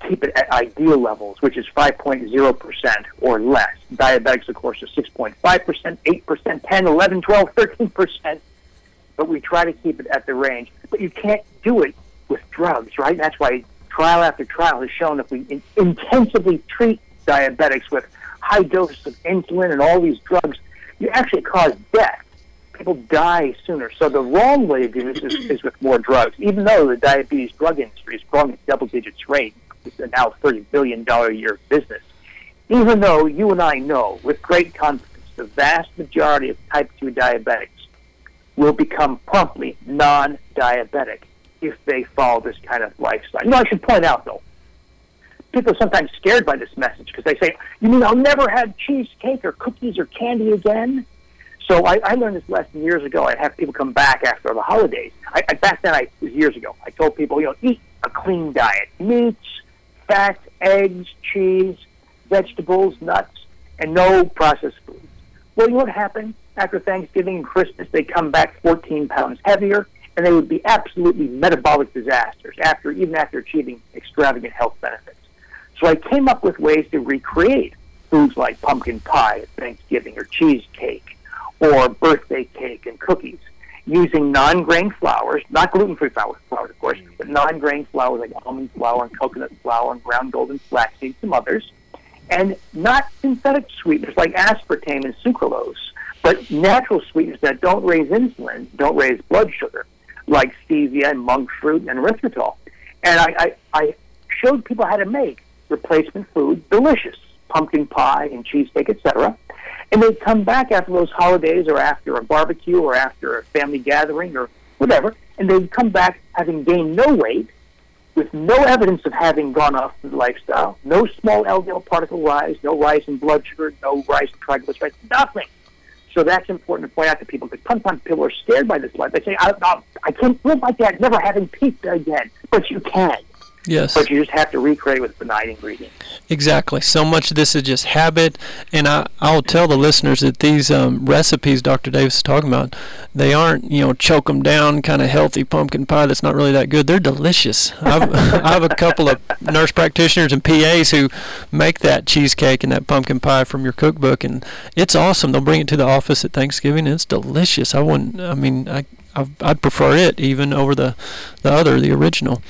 keep it at ideal levels, which is five point zero percent or less. Diabetics, of course, are six point five percent, eight percent, ten, eleven, twelve, thirteen percent. But we try to keep it at the range. But you can't do it with drugs, right? That's why trial after trial has shown if we in- intensively treat diabetics with high doses of insulin and all these drugs, you actually cause death. People die sooner. So the wrong way to do this is, is with more drugs, even though the diabetes drug industry is growing at double digits rate. It's a now thirty billion dollars a year business. Even though you and I know with great confidence the vast majority of type two diabetics will become promptly non-diabetic if they follow this kind of lifestyle. You know, I should point out, though, people are sometimes scared by this message because they say, you mean I'll never have cheesecake or cookies or candy again? So I, I learned this lesson years ago. I'd have people come back after the holidays. I, I, back then, I, it was years ago, I told people, you know, eat a clean diet. Meats, fats, eggs, cheese, vegetables, nuts, and no processed foods. Well, you know what happened? After Thanksgiving and Christmas, they come back fourteen pounds heavier, and they would be absolutely metabolic disasters after, even after achieving extravagant health benefits. So I came up with ways to recreate foods like pumpkin pie at Thanksgiving or cheesecake or birthday cake and cookies using non-grain flours, not gluten-free flour, flours, of course, but non-grain flours like almond flour and coconut flour and ground golden flaxseed, some others, and not synthetic sweeteners like aspartame and sucralose, but natural sweeteners that don't raise insulin, don't raise blood sugar, like stevia and monk fruit and erythritol. And I, I, I showed people how to make replacement food delicious, pumpkin pie and cheesecake, et cetera. And they'd come back after those holidays or after a barbecue or after a family gathering or whatever, and they'd come back having gained no weight, with no evidence of having gone off the lifestyle, no small L D L particle rise, no rise in blood sugar, no rise in triglycerides, nothing. So that's important to point out to people, because sometimes people are scared by this life. They say, I, I, I can't live like that, never having pizza again. But you can. Yes. But you just have to recreate with benign ingredients. Exactly. So much of this is just habit, and I, I'll tell the listeners that these um, recipes Doctor Davis is talking about, they aren't, you know, choke them down kind of healthy pumpkin pie that's not really that good. They're delicious. I've, I have a couple of nurse practitioners and P As who make that cheesecake and that pumpkin pie from your cookbook, and it's awesome. They'll bring it to the office at Thanksgiving, and it's delicious. I wouldn't, I mean, I, I I'd prefer it even over the, the other, the original.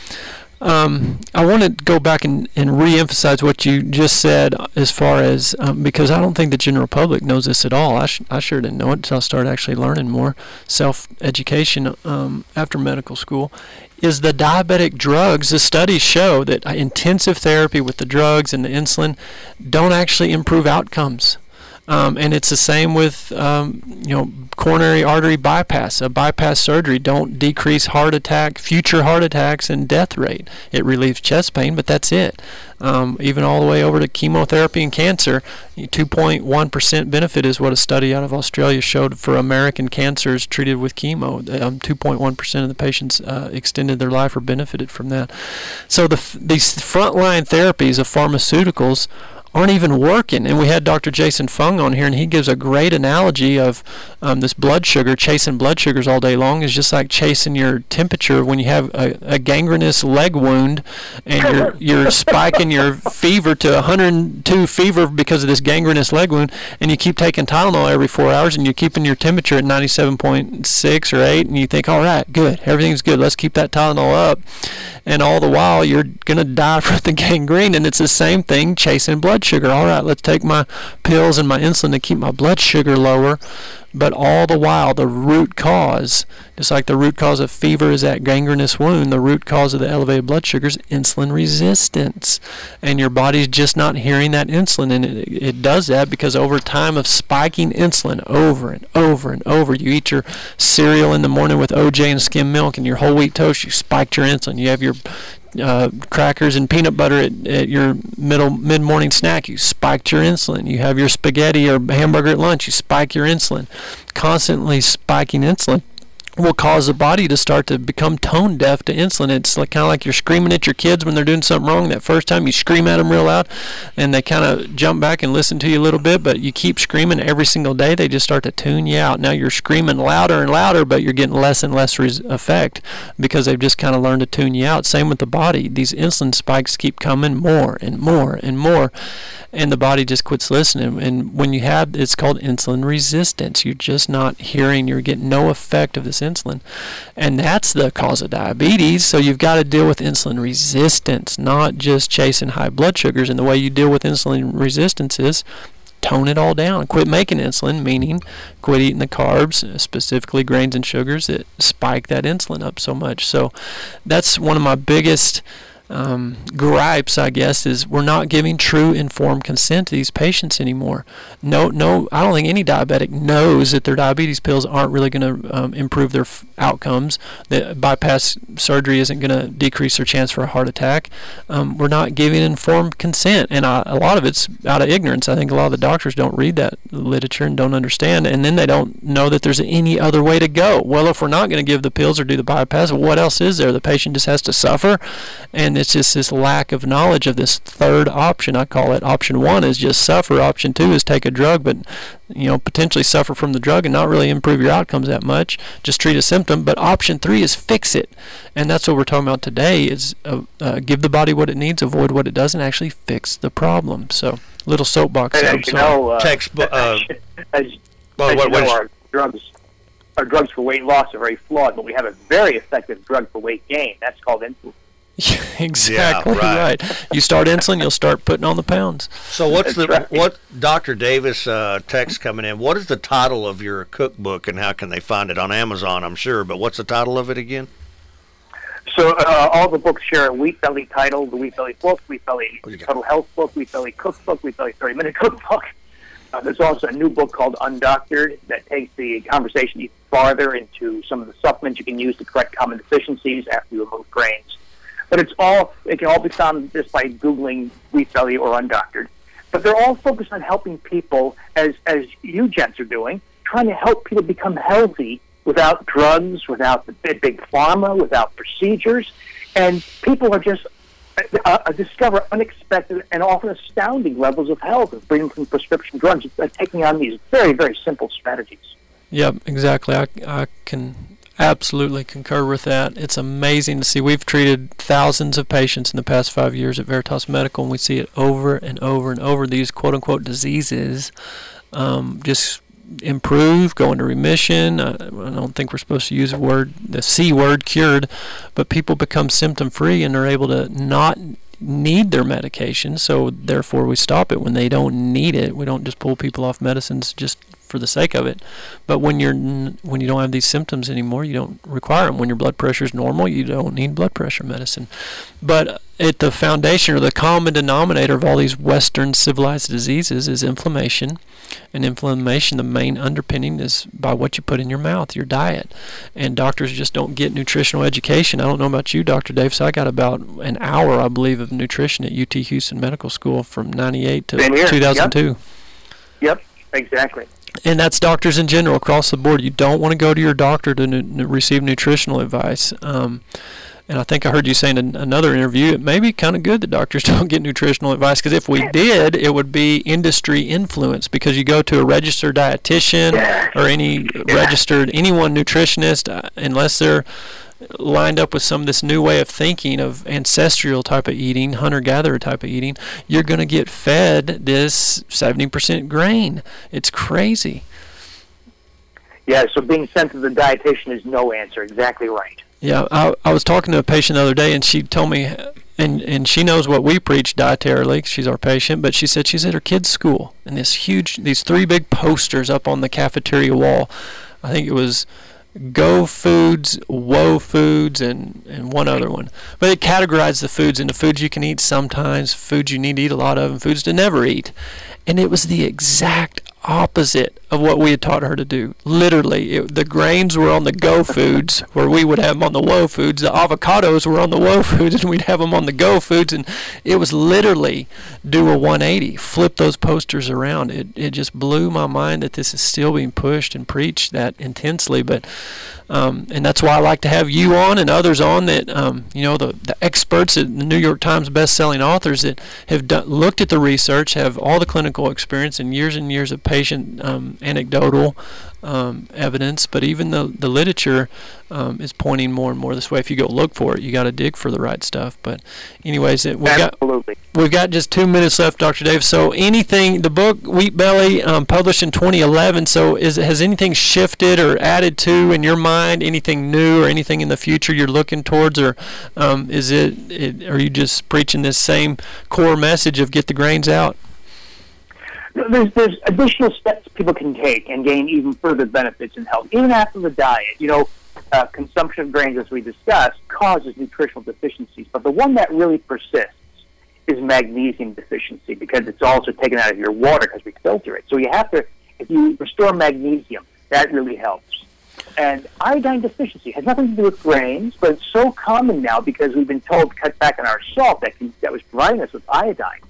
Um, I want to go back and, and re-emphasize what you just said as far as, um, because I don't think the general public knows this at all. I, sh- I sure didn't know it until I started actually learning more self-education um, after medical school, is the diabetic drugs. The studies show that intensive therapy with the drugs and the insulin don't actually improve outcomes. Um, and it's the same with, um, you know, coronary artery bypass. A bypass surgery don't decrease heart attack, future heart attacks, and death rate. It relieves chest pain, but that's it. Um, even all the way over to chemotherapy and cancer, two point one percent benefit is what a study out of Australia showed for American cancers treated with chemo. Um, two point one percent of the patients uh, extended their life or benefited from that. So the f- these frontline therapies of pharmaceuticals aren't even working. And we had Doctor Jason Fung on here, and he gives a great analogy of um, this blood sugar. Chasing blood sugars all day long is just like chasing your temperature when you have a, a gangrenous leg wound and you're, you're spiking your fever to one hundred two fever because of this gangrenous leg wound, and you keep taking Tylenol every four hours and you're keeping your temperature at ninety-seven point six or eight, and you think, all right, good, everything's good, let's keep that Tylenol up. And all the while you're going to die from the gangrene. And it's the same thing chasing blood sugar. All right, let's take my pills and my insulin to keep my blood sugar lower. But all the while, the root cause, just like the root cause of fever is that gangrenous wound, the root cause of the elevated blood sugar is insulin resistance. And your body's just not hearing that insulin. And it, it does that because over time of spiking insulin over and over and over, you eat your cereal in the morning with O J and skim milk and your whole wheat toast, you spiked your insulin. You have your Uh, crackers and peanut butter at, at your middle mid-morning snack, you spiked your insulin. You have your spaghetti or hamburger at lunch, you spike your insulin. Constantly spiking insulin will cause the body to start to become tone deaf to insulin. It's like kind of like you're screaming at your kids when they're doing something wrong. That first time you scream at them real loud, and they kind of jump back and listen to you a little bit, but you keep screaming every single day, they just start to tune you out. Now you're screaming louder and louder, but you're getting less and less res- effect because they've just kind of learned to tune you out. Same with the body. These insulin spikes keep coming more and more and more, and the body just quits listening. And when you have, it's called insulin resistance. You're just not hearing, you're getting no effect of this insulin, and that's the cause of diabetes. So you've got to deal with insulin resistance, not just chasing high blood sugars. And the way you deal with insulin resistance is tone it all down. Quit making insulin, meaning quit eating the carbs, specifically grains and sugars that spike that insulin up so much. So that's one of my biggest Um, gripes, I guess, is we're not giving true informed consent to these patients anymore. No, no, I don't think any diabetic knows that their diabetes pills aren't really going to um, improve their f- outcomes, that bypass surgery isn't going to decrease their chance for a heart attack. Um, we're not giving informed consent, and I, a lot of it's out of ignorance. I think a lot of the doctors don't read that literature and don't understand, and then they don't know that there's any other way to go. Well, if we're not going to give the pills or do the bypass, what else is there? The patient just has to suffer, and it's just this lack of knowledge of this third option, I call it. Option one is just suffer. Option two is take a drug, but you know, potentially suffer from the drug and not really improve your outcomes that much. Just treat a symptom. But option three is fix it, and that's what we're talking about today. Is uh, uh, give the body what it needs, avoid what it doesn't, actually fix the problem. So, little soapbox. And there, as you so. know, uh, Textbook. Uh, as, well, as what, you know, what, our drugs, our drugs for weight loss are very flawed, but we have a very effective drug for weight gain. That's called insulin. Exactly yeah, right. right. You start insulin, you'll start putting on the pounds. So what's the That's right. what Doctor Davis uh, text coming in? What is the title of your cookbook, and how can they find it on Amazon? I'm sure, but what's the title of it again? So uh, all the books share a Wheat Belly title: the Wheat Belly book, Wheat Belly What you got? Total Health book, Wheat Belly Cookbook, Wheat Belly thirty minute Cookbook. Uh, there's also a new book called Undoctored that takes the conversation even farther into some of the supplements you can use to correct common deficiencies after you remove grains. But it's all, it can all be found just by Googling Wheat Belly or Undoctored. But they're all focused on helping people, as, as you gents are doing, trying to help people become healthy without drugs, without the big, big pharma, without procedures. And people are just uh, uh, discover unexpected and often astounding levels of health of bringing from prescription drugs, uh, taking on these very, very simple strategies. Yep, exactly. I, I can absolutely concur with that. It's amazing to see. We've treated thousands of patients in the past five years at Veritas Medical, and we see it over and over and over. These quote-unquote diseases um, just improve, go into remission. I, I don't think we're supposed to use the word, the C word, cured, but people become symptom-free and are able to not need their medication, so therefore we stop it when they don't need it. We don't just pull people off medicines just for the sake of it. But when you're n- when you don't have these symptoms anymore, you don't require them. When your blood pressure is normal, you don't need blood pressure medicine. But at the foundation or the common denominator of all these Western civilized diseases is inflammation. And inflammation, the main underpinning is by what you put in your mouth, your diet. And doctors just don't get nutritional education. I don't know about you, Doctor Davis. I got about an hour, I believe, of nutrition at U T Houston Medical School from ninety-eight to two thousand two. Yep, yep, exactly. And that's doctors in general across the board. You don't want to go to your doctor to nu- receive nutritional advice. Um, and I think I heard you say in an- another interview, it may be kind of good that doctors don't get nutritional advice, because if we did, it would be industry influence, because you go to a registered dietitian or any registered, anyone nutritionist, uh, unless they're lined up with some of this new way of thinking of ancestral type of eating, hunter-gatherer type of eating, you're going to get fed this seventy percent grain. It's crazy. Yeah, so being sent to the dietitian is no answer. Exactly right. Yeah, I, I was talking to a patient the other day, and she told me, and, and she knows what we preach dietarily, she's our patient, but she said she's at her kid's school, and this huge, these three big posters up on the cafeteria wall, I think it was Go Foods, Whoa Foods, and, and one other one. But it categorized the foods into foods you can eat sometimes, foods you need to eat a lot of, and foods to never eat. And it was the exact opposite of what we had taught her to do. Literally, it, the grains were on the Go Foods, where we would have them on the Whoa Foods. The avocados were on the Whoa Foods, and we'd have them on the Go Foods. And it was literally do a one eighty, flip those posters around. It it just blew my mind that this is still being pushed and preached that intensely. But Um, and that's why I like to have you on and others on that, um, you know, the, the experts, the New York Times best-selling authors that have done, looked at the research, have all the clinical experience and years and years of patient um, anecdotal um, evidence, but even the, the literature um, is pointing more and more this way. If you go look for it, you got to dig for the right stuff. But anyways, it, we've Absolutely. got we've got just two minutes left, Doctor Davis. So anything, the book Wheat Belly, um, published in twenty eleven. So is has anything shifted or added to in your mind? Anything new or anything in the future you're looking towards, or um, is it, it? Are you just preaching this same core message of get the grains out? There's, there's additional steps people can take and gain even further benefits in health, even after the diet. You know, uh, consumption of grains, as we discussed, causes nutritional deficiencies, but the one that really persists is magnesium deficiency, because it's also taken out of your water because we filter it. So you have to, if you restore magnesium, that really helps. And iodine deficiency has nothing to do with grains, but it's so common now because we've been told to cut back on our salt that, can, that was providing us with iodine.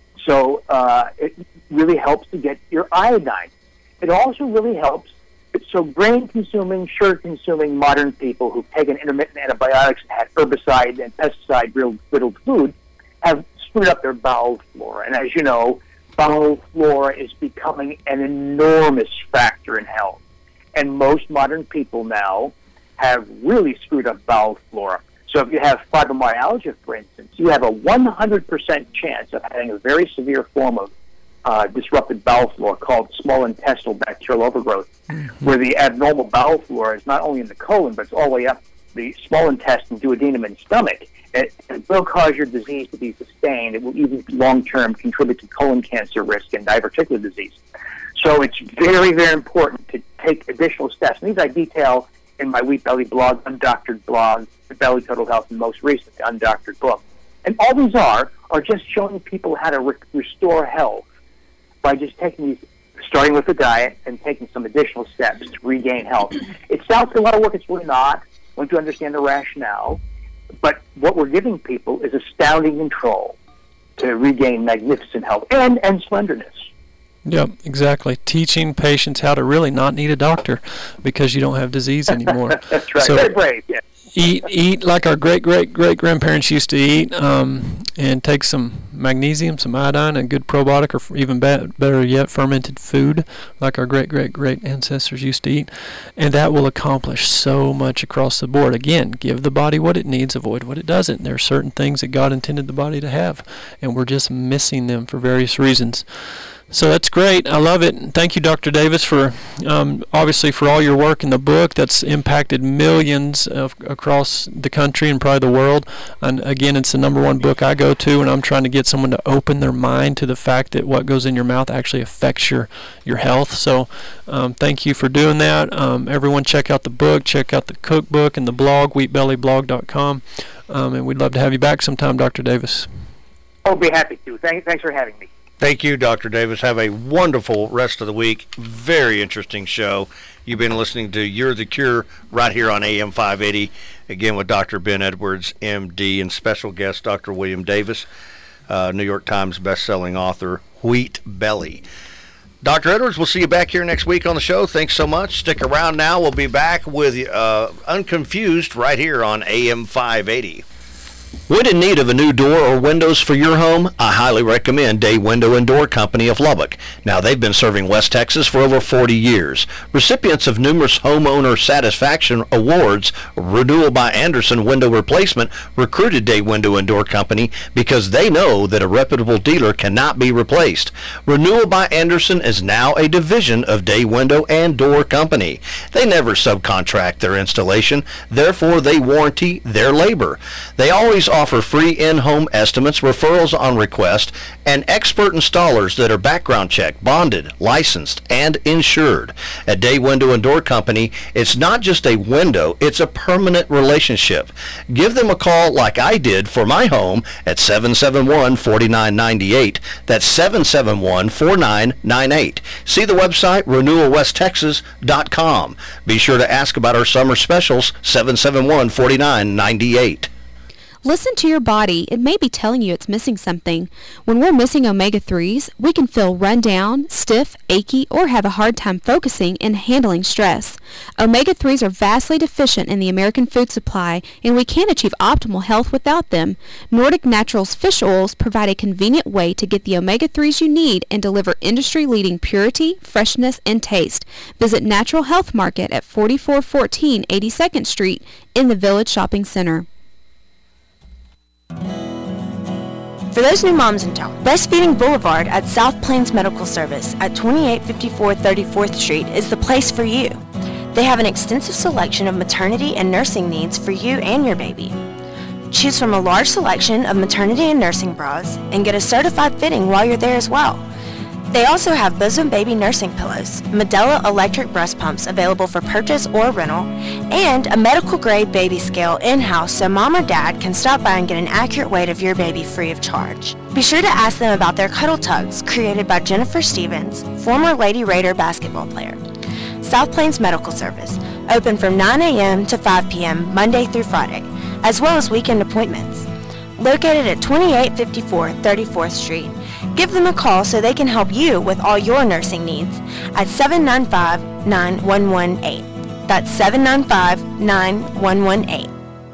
So uh, it really helps to get your iodine. It also really helps. So grain-consuming, sugar-consuming modern people who've taken intermittent antibiotics and had herbicide and pesticide-riddled food have screwed up their bowel flora. And as you know, bowel flora is becoming an enormous factor in health. And most modern people now have really screwed up bowel flora. So if you have fibromyalgia, for instance, you have a one hundred percent chance of having a very severe form of uh, disrupted bowel flora called small intestinal bacterial overgrowth, mm-hmm. where the abnormal bowel flora is not only in the colon, but it's all the way up the small intestine, duodenum, and stomach. It, it will cause your disease to be sustained. It will even long-term contribute to colon cancer risk and diverticular disease. So it's very, very important to take additional steps. And these I detail in my Wheat Belly blog, Undoctored blog, the Belly Total Health, and most recently, Undoctored book. And all these are are just showing people how to re- restore health by just taking these, starting with the diet and taking some additional steps to regain health. It sounds like a lot of work. It's really not, once you understand the rationale. But what we're giving people is astounding control to regain magnificent health and, and slenderness. Yep, exactly. Teaching patients how to really not need a doctor because you don't have disease anymore. That's right. So Very brave, yeah. Eat, eat like our great, great, great grandparents used to eat, um, and take some magnesium, some iodine, a good probiotic, or even be- better yet, fermented food, like our great, great, great ancestors used to eat, and that will accomplish so much across the board. Again, give the body what it needs, avoid what it doesn't. There are certain things that God intended the body to have, and we're just missing them for various reasons. So that's great. I love it. And thank you, Doctor Davis, for um, obviously for all your work in the book that's impacted millions of, across the country and probably the world. And again, it's the number one book I go to, and I'm trying to get someone to open their mind to the fact that what goes in your mouth actually affects your, your health. So um, thank you for doing that. Um, everyone check out the book, check out the cookbook and the blog, wheat belly blog dot com. Um, and we'd love to have you back sometime, Doctor Davis. I'll be happy to. Thank, thanks for having me. Thank you, Doctor Davis. Have a wonderful rest of the week. Very interesting show. You've been listening to You're the Cure right here on A M five eighty, again with Doctor Ben Edwards, M D, and special guest Doctor William Davis, uh, New York Times best-selling author, Wheat Belly. Doctor Edwards, we'll see you back here next week on the show. Thanks so much. Stick around now. We'll be back with uh, Unconfused right here on A M five eighty. When in need of a new door or windows for your home, I highly recommend Day Window and Door Company of Lubbock. Now, they've been serving West Texas for over forty years. Recipients of numerous homeowner satisfaction awards, Renewal by Anderson Window Replacement recruited Day Window and Door Company because they know that a reputable dealer cannot be replaced. Renewal by Anderson is now a division of Day Window and Door Company. They never subcontract their installation, therefore they warranty their labor. They always offer free in-home estimates, referrals on request, and expert installers that are background checked, bonded, licensed, and insured. At Day Window and Door Company, it's not just a window, it's a permanent relationship. Give them a call like I did for my home at seven seven one, four nine nine eight. That's seven seven one, four nine nine eight. See the website, renewal west texas dot com. Be sure to ask about our summer specials, seven seven one, four nine nine eight. Listen to your body. It may be telling you it's missing something. When we're missing omega threes, we can feel run down, stiff, achy, or have a hard time focusing and handling stress. omega threes are vastly deficient in the American food supply, and we can't achieve optimal health without them. Nordic Naturals fish oils provide a convenient way to get the omega threes you need and deliver industry-leading purity, freshness, and taste. Visit Natural Health Market at forty-four fourteen eighty-second Street in the Village Shopping Center. For those new moms in town, Breastfeeding Boulevard at South Plains Medical Service at twenty-eight fifty-four thirty-fourth Street is the place for you. They have an extensive selection of maternity and nursing needs for you and your baby. Choose from a large selection of maternity and nursing bras and get a certified fitting while you're there as well. They also have bosom baby nursing pillows, Medela electric breast pumps available for purchase or rental, and a medical grade baby scale in-house so mom or dad can stop by and get an accurate weight of your baby free of charge. Be sure to ask them about their cuddle tugs created by Jennifer Stevens, former Lady Raider basketball player. South Plains Medical Service, open from nine a.m. to five p.m. Monday through Friday, as well as weekend appointments. Located at twenty-eight fifty-four thirty-fourth Street, give them a call so they can help you with all your nursing needs at seven nine five, nine one one eight. That's seven nine five, nine one one eight.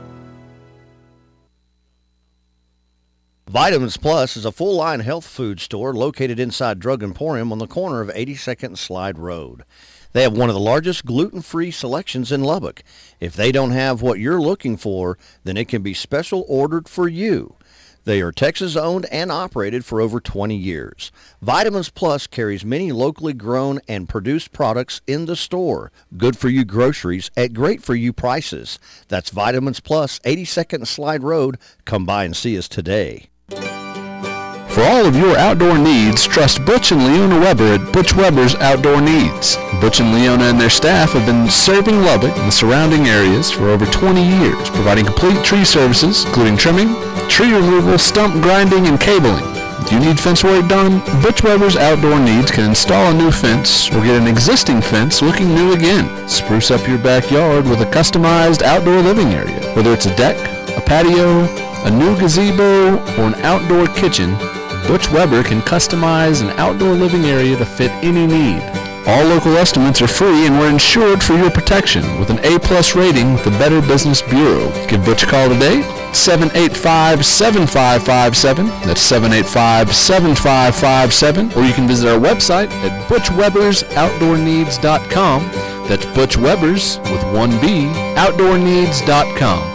Vitamins Plus is a full-line health food store located inside Drug Emporium on the corner of eighty-second and Slide Road. They have one of the largest gluten-free selections in Lubbock. If they don't have what you're looking for, then it can be special ordered for you. They are Texas-owned and operated for over twenty years. Vitamins Plus carries many locally grown and produced products in the store. Good for you groceries at great for you prices. That's Vitamins Plus, eighty-second and Slide Road. Come by and see us today. For all of your outdoor needs, trust Butch and Leona Weber at Butch Weber's Outdoor Needs. Butch and Leona and their staff have been serving Lubbock and the surrounding areas for over twenty years, providing complete tree services, including trimming, tree removal, stump grinding, and cabling. If you need fence work done, Butch Weber's Outdoor Needs can install a new fence or get an existing fence looking new again. Spruce up your backyard with a customized outdoor living area. Whether it's a deck, a patio, a new gazebo, or an outdoor kitchen, Butch Weber can customize an outdoor living area to fit any need. All local estimates are free and we're insured for your protection with an A plus rating with the Better Business Bureau. Give Butch a call today, seven eight five, seven five five seven. That's seven eight five, seven five five seven. Or you can visit our website at butch webers outdoor needs dot com. That's Butch Webers with one B, outdoor needs dot com.